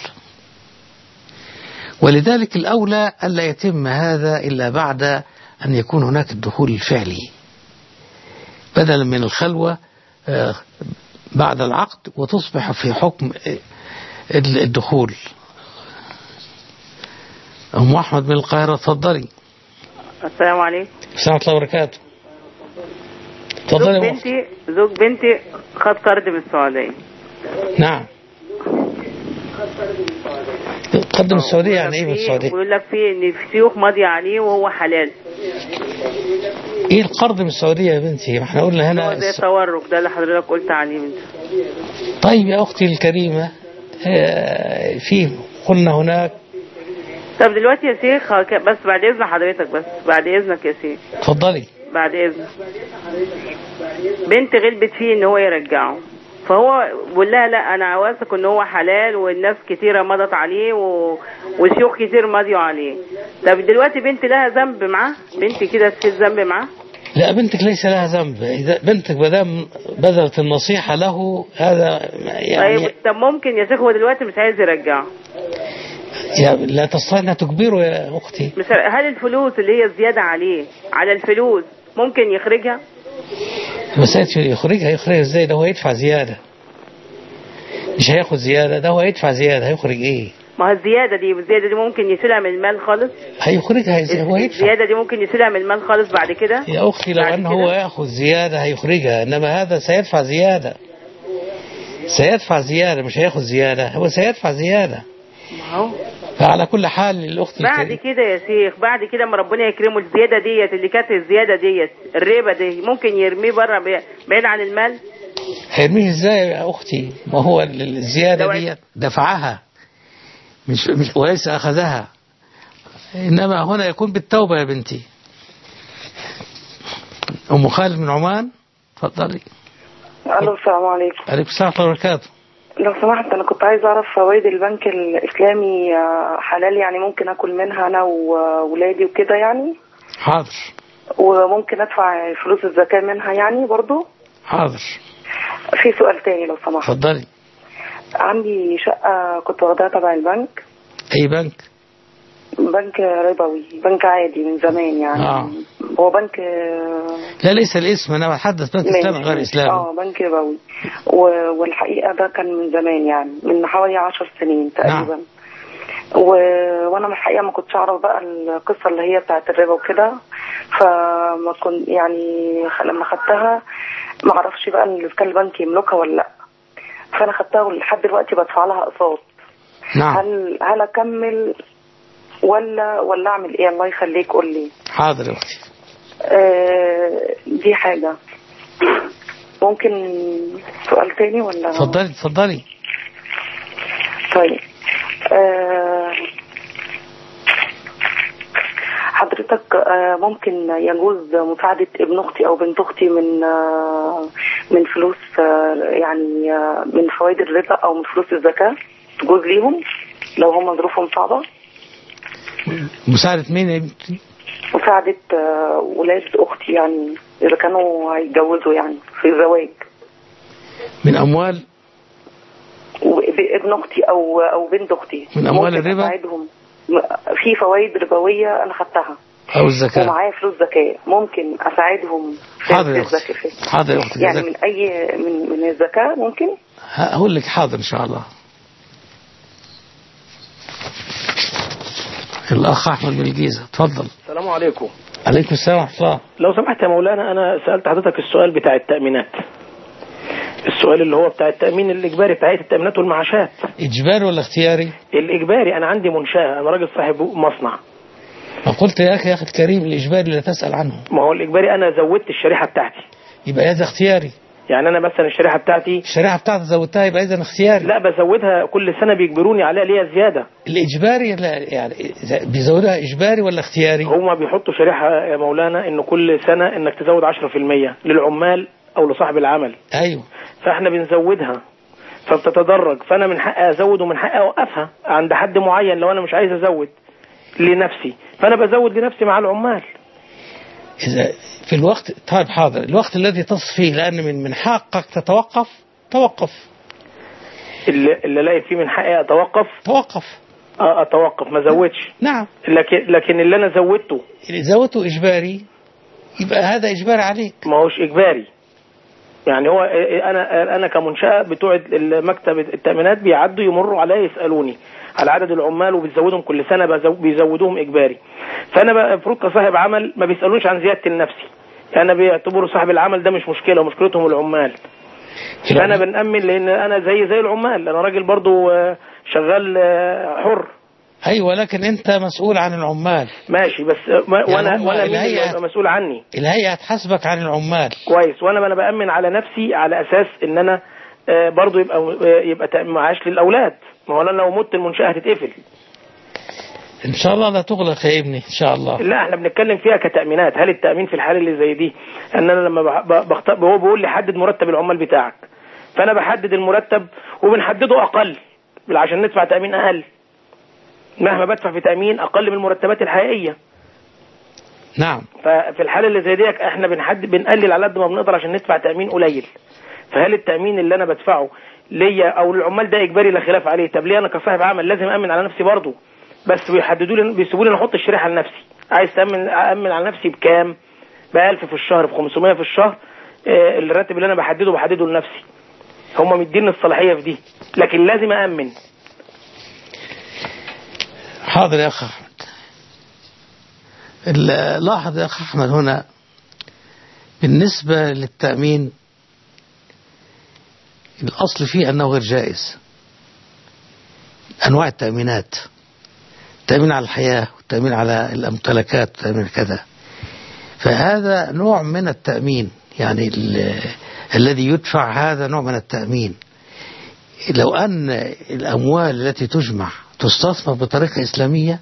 [SPEAKER 1] ولذلك الأولى ألا يتم هذا إلا بعد أن يكون هناك الدخول الفعلي بدلا من الخلوة بعد العقد وتصبح في حكم الدخول. أم أحمد من القاهرة تفضلي.
[SPEAKER 9] السلام عليكم.
[SPEAKER 1] السلام عليكم وبركاته.
[SPEAKER 9] زوج بنتي زوج بنتي خد قرض من السعودية.
[SPEAKER 1] نعم. قرض من السعودية يعني ايه من السعودية؟
[SPEAKER 9] بيقول لك في ان في شيوخ ماضي عليه وهو حلال،
[SPEAKER 1] ايه القرض من السعودية يا بنتي؟ ما احنا قلنا هنا
[SPEAKER 9] هو زي التورق ده اللي حضرتك قلت عليه من.
[SPEAKER 1] طيب يا اختي الكريمة، في قلنا هناك.
[SPEAKER 9] طب دلوقتي يا شيخ بس بعد اذن حضرتك، بس بعد اذنك يا شيخ
[SPEAKER 1] اتفضلي.
[SPEAKER 9] بعد اذنك، بنت غلبت فيه ان هو يرجعه، فهو بيقول لها لا انا واثق ان هو حلال والناس كتيره مضت عليه و... وشيوخ كتير مضوا عليه. طب دلوقتي بنت لها ذنب معاه؟ بنت كده تشيل ذنب معاه؟
[SPEAKER 1] لا بنتك ليس لها ذنب، اذا بنتك ما دام بذلت النصيحه له هذا يعني.
[SPEAKER 9] طيب طب ممكن يا شيخ هو دلوقتي مش عايز يرجعه،
[SPEAKER 1] يا لا تستطيع انها تجبره يا اختي.
[SPEAKER 9] هل الفلوس اللي هي زياده عليه على الفلوس ممكن يخرجها؟
[SPEAKER 1] بس يخرجها يخرجها ازاي؟ ده هو يدفع زياده، مش هياخد زياده، ده هو يدفع زياده، هيخرج ايه؟
[SPEAKER 9] ما هي الزياده دي الزياده دي ممكن يشيلها من المال خالص.
[SPEAKER 1] هيخرجها ازاي؟ هو يدفع
[SPEAKER 9] الزياده دي ممكن يشيلها من المال خالص بعد كده
[SPEAKER 1] يا اختي. لو ان هو ياخذ زياده هيخرجها، انما هذا سيدفع زياده، سيدفع زياده، مش هياخذ زياده، هو سيدفع زياده.
[SPEAKER 9] ما هو
[SPEAKER 1] فعلى كل حال الاخت
[SPEAKER 9] بعد كده يا شيخ، بعد كده ما ربنا يكرمه الزياده ديت اللي كانت الزياده ديت الربا دي ممكن يرميه بره بعيد عن المال.
[SPEAKER 1] هيرميه ازاي يا اختي؟ ما هو الزياده ديت دفعها مش مش وليس اخذها، انما هنا يكون بالتوبه يا بنتي. ام خالد من عمان، اتفضلي.
[SPEAKER 15] الو السلام عليكم.
[SPEAKER 1] عليكم السلام ورحمه الله وبركاته.
[SPEAKER 15] لو سمحت انا كنت عايز اعرف فوائد البنك الاسلامي حلال يعني؟ ممكن اكل منها انا وولادي وكده يعني؟
[SPEAKER 1] حاضر.
[SPEAKER 15] وممكن ادفع فلوس الزكاه منها يعني برضو؟
[SPEAKER 1] حاضر.
[SPEAKER 15] في سؤال تاني لو سمحت.
[SPEAKER 1] اتفضلي.
[SPEAKER 15] عندي شقه كنت واخداها تبع البنك.
[SPEAKER 1] اي بنك؟
[SPEAKER 15] بنك ربوي، بنك عادي من زمان يعني.
[SPEAKER 1] آه.
[SPEAKER 15] هو بنك
[SPEAKER 1] لا ليس الاسم، انا بتحدث بنك اسلامي غير اسلامي.
[SPEAKER 15] اه بنك ربوي، والحقيقه ده كان من زمان يعني من حوالي عشر سنين تقريبا.
[SPEAKER 1] نعم.
[SPEAKER 15] و... وانا من الحقيقه ما كنتش اعرف بقى القصه اللي هي بتاعت الربا وكده، فما كنت يعني لما خدتها ما اعرفش بقى ان كان البنك يملكها ولا لا، فانا خدتها ولحد دلوقتي بدفع لها اقساط.
[SPEAKER 1] نعم.
[SPEAKER 15] هل هل اكمل ولا ولا اعمل ايه؟ الله يخليك قول لي.
[SPEAKER 1] حاضر يا اختي.
[SPEAKER 15] آه دي حاجه. ممكن سؤال تاني ولا؟
[SPEAKER 1] اتفضلي اتفضلي.
[SPEAKER 15] طيب آه حضرتك آه ممكن يجوز مساعدة ابن اختي او بنت اختي من آه من فلوس آه يعني آه من فوائد الربا او من فلوس الزكاة تجوز ليهم لو هم ظروفهم صعبة؟
[SPEAKER 1] مساعدة مين يا بنتي؟
[SPEAKER 15] مساعدة آه ولاد اختي يعني اذا كانوا هيتجوزوا يعني في زواج.
[SPEAKER 1] من اموال
[SPEAKER 15] ابن اختي او او بنت اختي
[SPEAKER 1] من اموال الربا؟
[SPEAKER 15] اساعدهم في فوائد ربويه انا خدتها
[SPEAKER 1] او الزكاه
[SPEAKER 15] ومعايا فلوس زكاه، ممكن اساعدهم في
[SPEAKER 1] حاضر يا اختي. حاضر يا اختي.
[SPEAKER 15] يعني من اي من من الزكاه ممكن
[SPEAKER 1] هقول لك. حاضر ان شاء الله. الاخ احمد من الجيزه، اتفضل.
[SPEAKER 6] السلام عليكم.
[SPEAKER 1] عليكم السلام ورحمه الله.
[SPEAKER 6] لو سمحت يا مولانا، انا سالت حضرتك السؤال بتاع التامينات، السؤال اللي هو بتاع التامين الاجباري بتاع هيئه التامينات والمعاشات.
[SPEAKER 1] اجباري ولا اختياري؟
[SPEAKER 6] الاجباري. انا عندي منشاه، انا راجل صاحب مصنع.
[SPEAKER 1] ما قلت يا اخي يا اخي الكريم الاجباري لا تسال عنه.
[SPEAKER 6] ما هو الاجباري انا زودت الشريحه بتاعتي.
[SPEAKER 1] يبقى هذا اختياري.
[SPEAKER 6] يعني انا مثلا الشريحه بتاعتي
[SPEAKER 1] الشريحه بتاعتي زودتها يبقى اذا اختياري.
[SPEAKER 6] لا بزودها كل سنه بيجبروني عليها ليها زياده.
[SPEAKER 1] الاجباري لا يعني بيزودها اجباري ولا اختياري؟
[SPEAKER 6] هما بيحطوا شريحه يا مولانا انه كل سنه انك تزود عشرة في المية للعمال او لصاحب العمل.
[SPEAKER 1] ايوه.
[SPEAKER 6] فاحنا بنزودها فبتتدرج، فانا من حقي ازود ومن حقي اوقفها عند حد معين لو انا مش عايز ازود لنفسي، فانا بزود لنفسي مع العمال.
[SPEAKER 1] إذا في الوقت طيب حاضر، الوقت الذي تصل فيه لأن من من حقك تتوقف توقف.
[SPEAKER 6] اللي اللي الاقي فيه من حقي اتوقف
[SPEAKER 1] توقف.
[SPEAKER 6] اه اتوقف ما زودش.
[SPEAKER 1] نعم.
[SPEAKER 6] لكن لكن اللي انا زودته
[SPEAKER 1] اللي زودته اجباري يبقى هذا اجباري عليك.
[SPEAKER 6] ما هوش اجباري. يعني هو انا انا كمنشاه بتوع المكتب التامينات بيعدوا يمروا عليا يسالوني على عدد العمال وبيزودهم كل سنه بيزودوهم اجباري. فانا المفروض كصاحب عمل ما بيسالونيش عن زياده لنفسي، يعني بيعتبروا صاحب العمل ده مش مشكله ومشكلتهم العمال. فانا بنأمن لان انا زي زي العمال، انا راجل برضو شغال حر
[SPEAKER 1] أيوة لكن أنت مسؤول عن العمال.
[SPEAKER 6] ماشي بس ما
[SPEAKER 1] يعني
[SPEAKER 6] وانا وانا مين اللي
[SPEAKER 1] الهيئة
[SPEAKER 6] يبقى مسؤول عني؟
[SPEAKER 1] الهيئة هتحاسبك عن العمال.
[SPEAKER 6] كويس. وانا ما انا بامن على نفسي على اساس ان انا آه، برضو يبقى آه، يبقى تأمين معاش للاولاد. ما هو انا لو مت المنشاه هتتقفل.
[SPEAKER 1] إن شاء الله لا تغلق يا ابني إن شاء الله.
[SPEAKER 6] لا احنا بنتكلم فيها كتأمينات. هل التأمين في الحالة اللي زي دي ان انا لما بختار هو بيقول لي حدد مرتب العمال بتاعك، فانا بحدد المرتب وبنحدده اقل عشان ندفع تأمين اقل، مهما بدفع في تأمين اقل من المرتبات الحقيقية.
[SPEAKER 1] نعم.
[SPEAKER 6] ففي الحالة اللي زي دي احنا بنحدد بنقلل على قد ما بنقدر عشان ندفع تأمين قليل. فهل التأمين اللي انا بدفعه ليا او للعمال ده اجباري لا خلاف عليه؟ طب ليه انا كصاحب عمل لازم امن على نفسي برضه؟ بس بيحددوا لي بيسيبوا لي احط الشريحه لنفسي. عايز تامن امن على نفسي بكام؟ ب ألف في الشهر، ب خمسمية في الشهر. آه الراتب اللي انا بحدده بحدده لنفسي. هم مديني الصلاحيه في دي، لكن لازم أأمن.
[SPEAKER 1] حاضر يا أخ أحمد. لاحظ يا أخ أحمد هنا بالنسبة للتأمين الأصل فيه أنه غير جائز. أنواع التأمينات، التأمين على الحياة والتأمين على الممتلكات والتأمين كذا، فهذا نوع من التأمين، يعني الذي يدفع هذا نوع من التأمين. لو أن الأموال التي تجمع تستثمر بطريقة إسلامية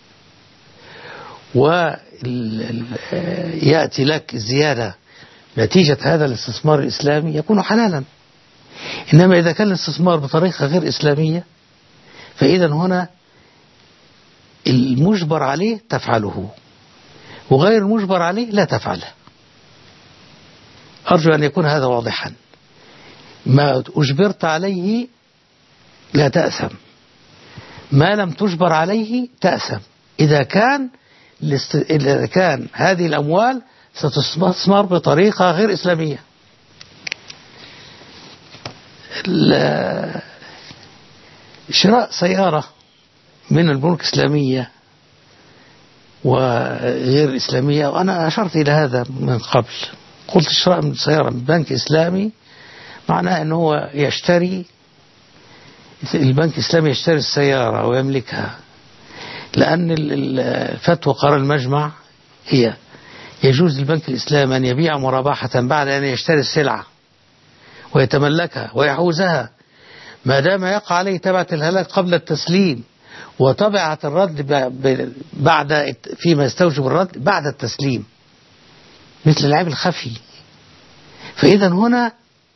[SPEAKER 1] ويأتي لك زيادة نتيجة هذا الاستثمار الإسلامي يكون حلالا. إنما إذا كان الاستثمار بطريقة غير إسلامية فإذا هنا المجبر عليه تفعله وغير المجبر عليه لا تفعله. أرجو أن يكون هذا واضحا. ما أجبرت عليه لا تأثم، ما لم تجبر عليه تأثم إذا كان إذا كان هذه الأموال ستستثمر بطريقة غير إسلامية. شراء سيارة من البنوك الإسلامية وغير إسلامية، وأنا أشرت إلى هذا من قبل، قلت شراء من سيارة من بنك إسلامي معناه أنه هو يشتري، البنك الإسلامي يشتري السيارة ويملكها، لأن الفتوى قرار المجمع هي يجوز للبنك الإسلامي أن يبيع مرابحة بعد أن يشتري السلعة ويتملكها ويحوزها ما دام يقع عليه تبعة الهلاك قبل التسليم، وطبعة الرد بعد فيما يستوجب الرد بعد التسليم، مثل العيب الخفي. فإذا هنا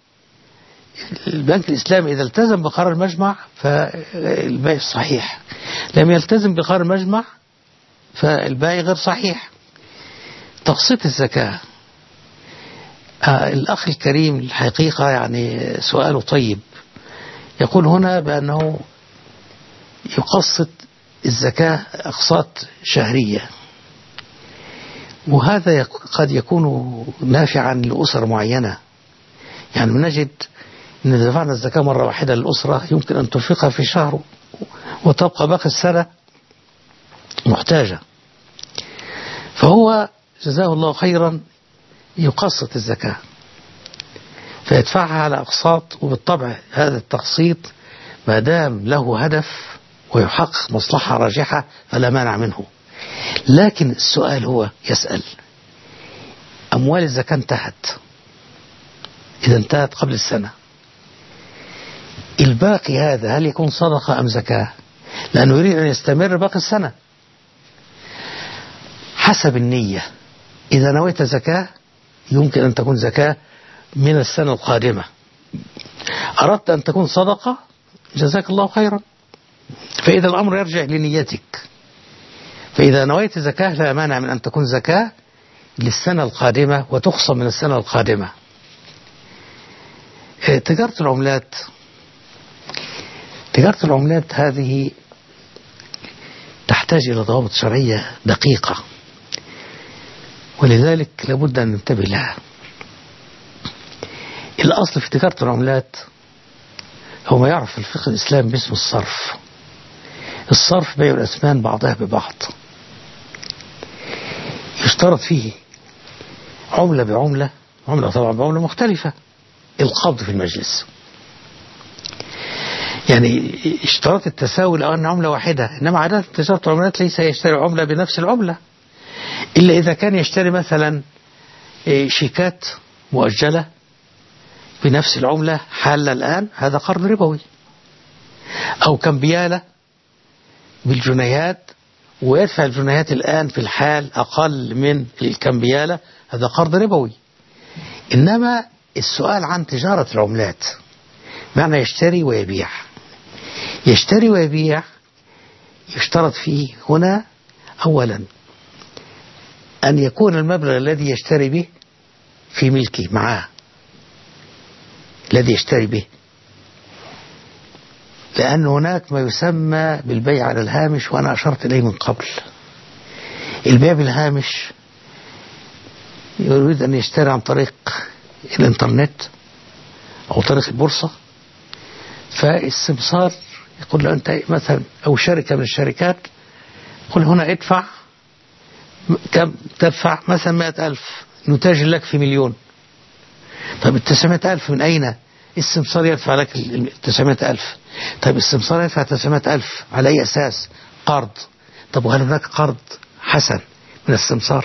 [SPEAKER 1] البنك الإسلامي إذا التزم بقرار المجمع فالبيع صحيح، لم يلتزم بقرار المجمع فالبيع غير صحيح. تقسيط الزكاة، آه الأخ الكريم الحقيقة يعني سؤاله طيب، يقول هنا بأنه يقسط الزكاة أقساط شهرية، وهذا قد يكون نافعا لأسر معينة. يعني نجد إن دفعنا الزكاة مرة واحدة للأسرة يمكن أن تنفقها في شهر وتبقى باقي السنة محتاجة، فهو جزاه الله خيرا يقسط الزكاة فيدفعها على أقساط، وبالطبع هذا التقسيط ما دام له هدف ويحقق مصلحة راجحة فلا مانع منه. لكن السؤال هو يسأل أموال الزكاة انتهت، إذا انتهت قبل السنة، الباقي هذا هل يكون صدقة أم زكاة؟ لأنه يريد أن يستمر باقي السنة حسب النية. إذا نويت زكاة يمكن أن تكون زكاة من السنة القادمة، أردت أن تكون صدقة جزاك الله خيرا، فإذا الأمر يرجع لنيتك. فإذا نويت زكاة لا مانع من أن تكون زكاة للسنة القادمة وتخصم من السنة القادمة. تجارة العملات، تجارة العملات هذه تحتاج إلى ضوابط شرعية دقيقة، ولذلك لابد أن ننتبه لها. الأصل في تجارة العملات هو ما يعرف في الفقه الإسلامي باسم الصرف. الصرف بيع الأثمان بعضها ببعض، يشترط فيه عملة بعملة، عملة طبعا بعملة مختلفة، القبض في المجلس. يعني اشتراط التساوي لو أن عملة واحدة، إنما عادة تجارة العملات ليس يشتري عملة بنفس العملة، إلا إذا كان يشتري مثلا شيكات مؤجلة بنفس العملة حالة الآن، هذا قرض ربوي. أو كمبيالة بالجنيهات ويدفع الجنيهات الآن في الحال أقل من الكمبيالة، هذا قرض ربوي. إنما السؤال عن تجارة العملات معنى يشتري ويبيع. يشتري ويبيع يشترط فيه هنا أولا أن يكون المبلغ الذي يشتري به في ملكه معاه، الذي يشتري به، لأن هناك ما يسمى بالبيع على الهامش، وأنا أشرت إليه من قبل. البيع بالهامش يريد أن يشتري عن طريق الإنترنت أو طريق البورصة، فالسمسار يقول له أنت مثلا، أو شركة من الشركات يقول هنا ادفع كم، تدفع مثلا مئة ألف نتاج لك في مليون. طيب التسعمائة ألف من أين؟ السمسار يدفع لك التسعمائة ألف. طيب السمسار يدفع تسعمائة ألف على أي أساس؟ قرض. طب وهل هناك قرض حسن من السمسار؟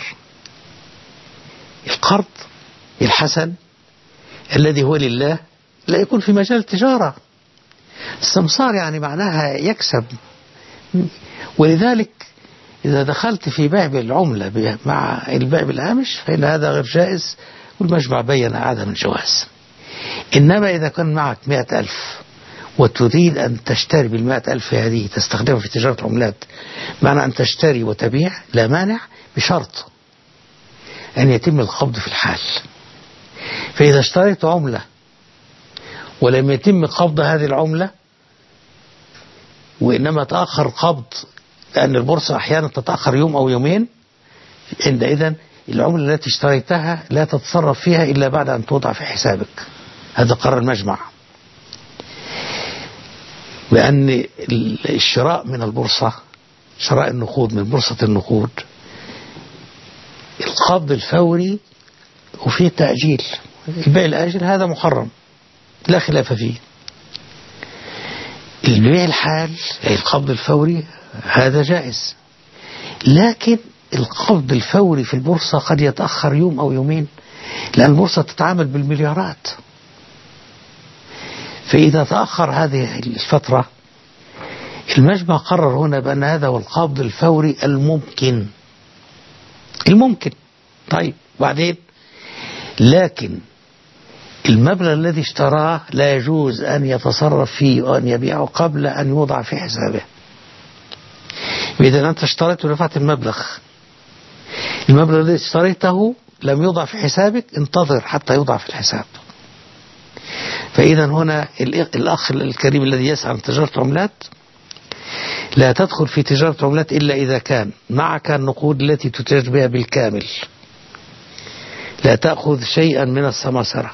[SPEAKER 1] القرض الحسن الذي هو لله لا يكون في مجال التجارة. السمسار يعني معناها يكسب، ولذلك إذا دخلت في بيع بالعملة مع البيع بالهامش فإن هذا غير جائز، والمجمع بين عدم الجواز. إنما إذا كان معك مئة ألف وتريد أن تشتري بالمئة ألف هذه تستخدمها في تجارة العملات، معنى أن تشتري وتبيع لا مانع، بشرط أن يتم القبض في الحال. فإذا اشتريت عملة ولم يتم قبض هذه العملة، وإنما تأخر قبض، لأن البورصة أحيانا تتأخر يوم أو يومين، عندئذ العملة التي اشتريتها لا تتصرف فيها إلا بعد أن توضع في حسابك. هذا قرار المجمع، لأن الشراء من البورصة، شراء النقود من بورصة النقود، القبض الفوري وفيه تأجيل. البيع الآجل هذا محرم لا خلاف فيه. البيع الحال أي القبض الفوري هذا جائز، لكن القبض الفوري في البورصة قد يتأخر يوم أو يومين، لأن البورصة تتعامل بالمليارات. فإذا تأخر هذه الفترة، المجمع قرر هنا بأن هذا هو القبض الفوري الممكن الممكن طيب بعدين، لكن المبلغ الذي اشتراه لا يجوز أن يتصرف فيه وأن يبيعه قبل أن يوضع في حسابه. إذا أنت اشتريت ودفعت المبلغ، المبلغ الذي اشتريته لم يوضع في حسابك، انتظر حتى يوضع في الحساب. فإذا هنا الأخ الكريم الذي يسعى عن تجارة عملات لا تدخل في تجارة عملات إلا إذا كان معك النقود التي تتاجر بها بالكامل، لا تأخذ شيئا من السماسرة.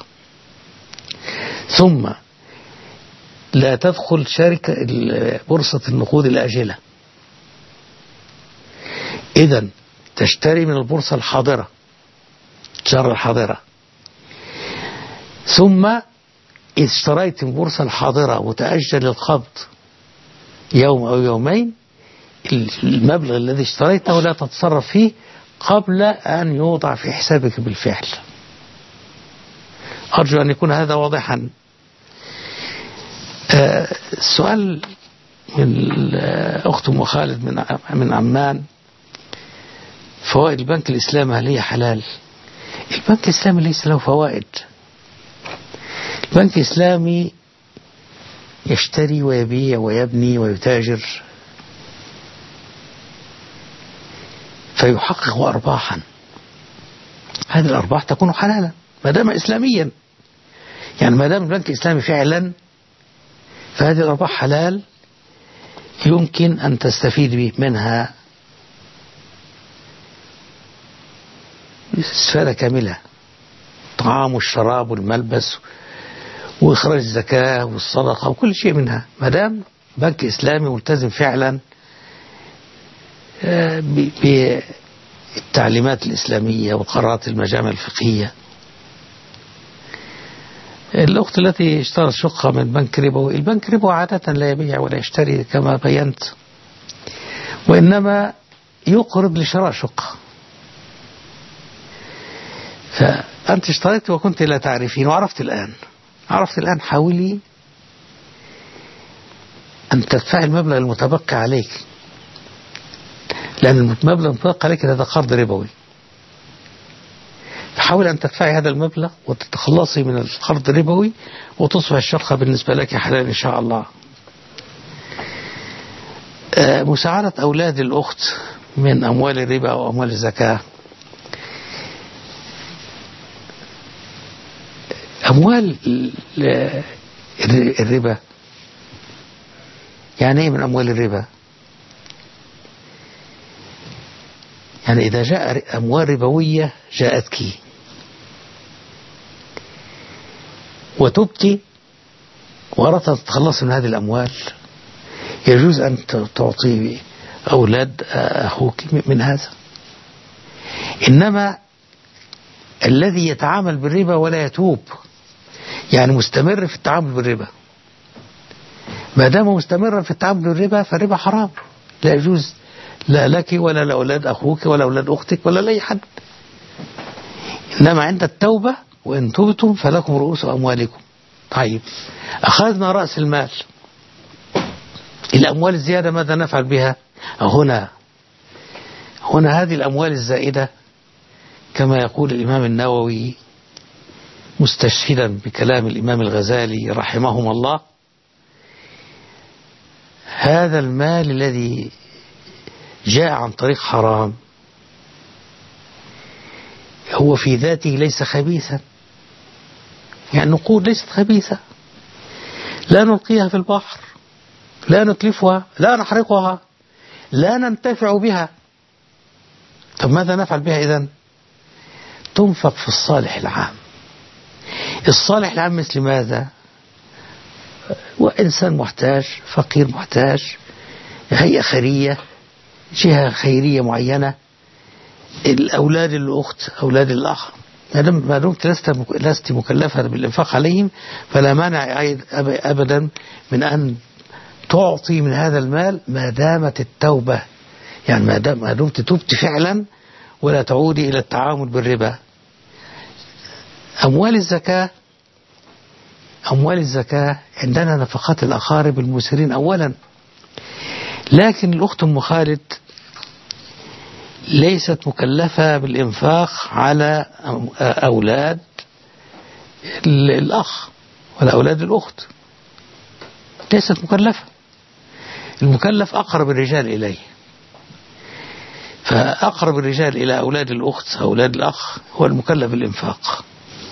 [SPEAKER 1] ثم لا تدخل شركة بورصة النقود الآجلة، إذن تشتري من البورصة الحاضرة، التجارة الحاضرة. ثم إذا اشتريت من البورصة الحاضرة وتأجل القبض يوم أو يومين، المبلغ الذي اشتريته لا تتصرف فيه قبل أن يوضع في حسابك بالفعل. أرجو أن يكون هذا واضحا. السؤال من أخت أم خالد من من عمان، فوائد البنك الإسلامي هل هي حلال؟ البنك الإسلامي ليس له فوائد. البنك الإسلامي يشتري ويبيع ويبني ويتاجر، فيحقق أرباحا. هذه الأرباح تكون حلالا ما دام إسلاميا، يعني ما دام البنك الإسلامي فعلا، فهذه الأرباح حلال يمكن أن تستفيد منها استفادة كاملة، الطعام والشراب والملبس وإخراج الزكاة والصدقة وكل شيء منها، ما دام بنك إسلامي ملتزم فعلا بالتعليمات الإسلامية وقرارات المجامع الفقهية. الأخت التي اشترت شقة من بنك ربوي، البنك ربوي عادة لا يبيع ولا يشتري كما بينت، وإنما يقرض لشراء شقة. فأنت اشتريت وكنت لا تعرفين وعرفت الآن، عرفت الآن، حاولي أن تدفعي المبلغ المتبقي عليك، لأن المبلغ المتبقي عليك هذا قرض ربوي. فحاول أن تدفعي هذا المبلغ وتتخلصي من القرض الربوي وتصبح الشقة بالنسبة لك حلال إن شاء الله. مساعدة أولاد الأخت من أموال الربا أو أموال الزكاة. أموال الربا يعني إيه من أموال الربا؟ يعني إذا جاء أموال ربوية جاءتك وتبتي وأردت أن تتخلص من هذه الأموال، يجوز أن تعطي أولاد أخوك من هذا. إنما الذي يتعامل بالربا ولا يتوب، يعني مستمر في التعامل بالربا، ما دام مستمرا في التعامل بالربا فالربا حرام، لا يجوز لا لك ولا لأولاد أخوك ولا أولاد أختك ولا لأي حد. إنما عند التوبة وإن تبتم فلكم رؤوس أموالكم. طيب، أخذنا رأس المال، الأموال الزيادة ماذا نفعل بها؟ هنا هنا هذه الأموال الزائدة كما يقول الإمام النووي مستشهدا بكلام الإمام الغزالي رحمهما الله، هذا المال الذي جاء عن طريق حرام هو في ذاته ليس خبيثا، يعني النقود ليست خبيثة، لا نلقيها في البحر، لا نتلفها، لا نحرقها، لا ننتفع بها. طب ماذا نفعل بها إذن؟ تنفق في الصالح العام. الصالح العام مثل ماذا؟ وإنسان محتاج، فقير محتاج، هيئة خيرية، جهة خيرية معينة، الأولاد الأخت، أولاد الأخ، ما دمت لست مكلفة بالإنفاق عليهم فلا مانع أبدا من أن تعطي من هذا المال ما دامت التوبة، يعني ما دمت تبت فعلا ولا تعودي إلى التعامل بالربا. أموال الزكاة، أموال الزكاة عندنا نفقات الأقارب المسرين أولا، لكن الأخت أم خالد ليست مكلفة بالإنفاق على أولاد الأخ ولا أولاد الأخت، ليست مكلفة. المكلف أقرب الرجال إليه، فأقرب الرجال إلى أولاد الأخت أولاد الأخ هو المكلف بالإنفاق.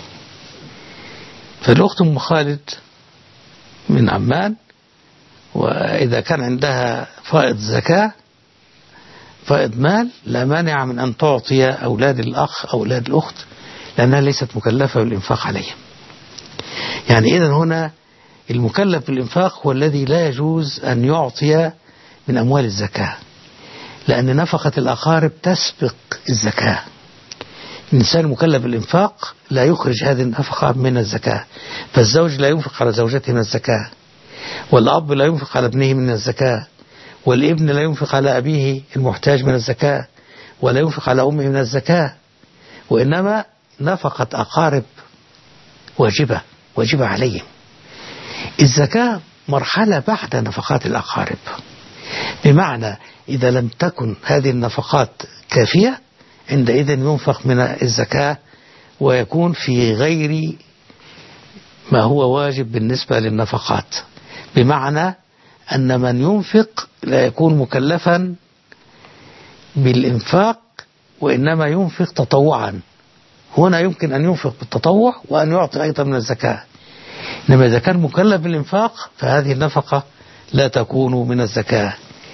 [SPEAKER 1] فالأخت أم خالد من عمان، وإذا كان عندها فائض زكاة فائض مال لا مانع من أن تعطي أولاد الأخ أو أولاد الأخت، لأنها ليست مكلفة بالإنفاق عليهم. يعني إذن هنا المكلف بالإنفاق هو الذي لا يجوز أن يعطي من أموال الزكاة، لأن نفقة الأقارب تسبق الزكاة. الإنسان المكلف بالإنفاق لا يخرج هذه النفقة من الزكاة، فالزوج لا ينفق على زوجته من الزكاة، والأب لا ينفق على ابنه من الزكاة، والابن لا ينفق على أبيه المحتاج من الزكاة، ولا ينفق على أمه من الزكاة، وإنما نفقة أقارب واجبة واجبة عليهم. الزكاة مرحلة بعد نفقات الأقارب، بمعنى إذا لم تكن هذه النفقات كافية عندئذ ينفق من الزكاة ويكون في غير ما هو واجب بالنسبة للنفقات، بمعنى أن من ينفق لا يكون مكلفا بالإنفاق وإنما ينفق تطوعا. هنا يمكن أن ينفق بالتطوع وأن يعطي أيضا من الزكاة، إنما إذا كان مكلف بالإنفاق فهذه النفقة لا تكون من الزكاة.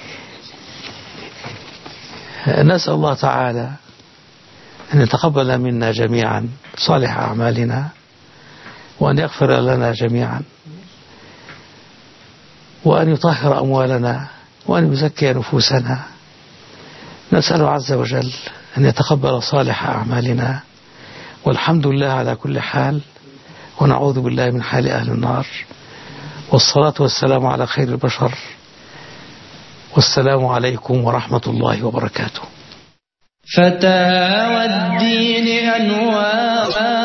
[SPEAKER 1] نسأل الله تعالى أن يتقبل منا جميعا صالح أعمالنا، وأن يغفر لنا جميعا، وأن يطهر أموالنا، وأن يزكي نفوسنا. نسأل عز وجل أن يتقبل صالح أعمالنا، والحمد لله على كل حال، ونعوذ بالله من حال أهل النار. والصلاة والسلام على خير البشر، والسلام عليكم ورحمة الله وبركاته.
[SPEAKER 16] فتاوى الدين أنواع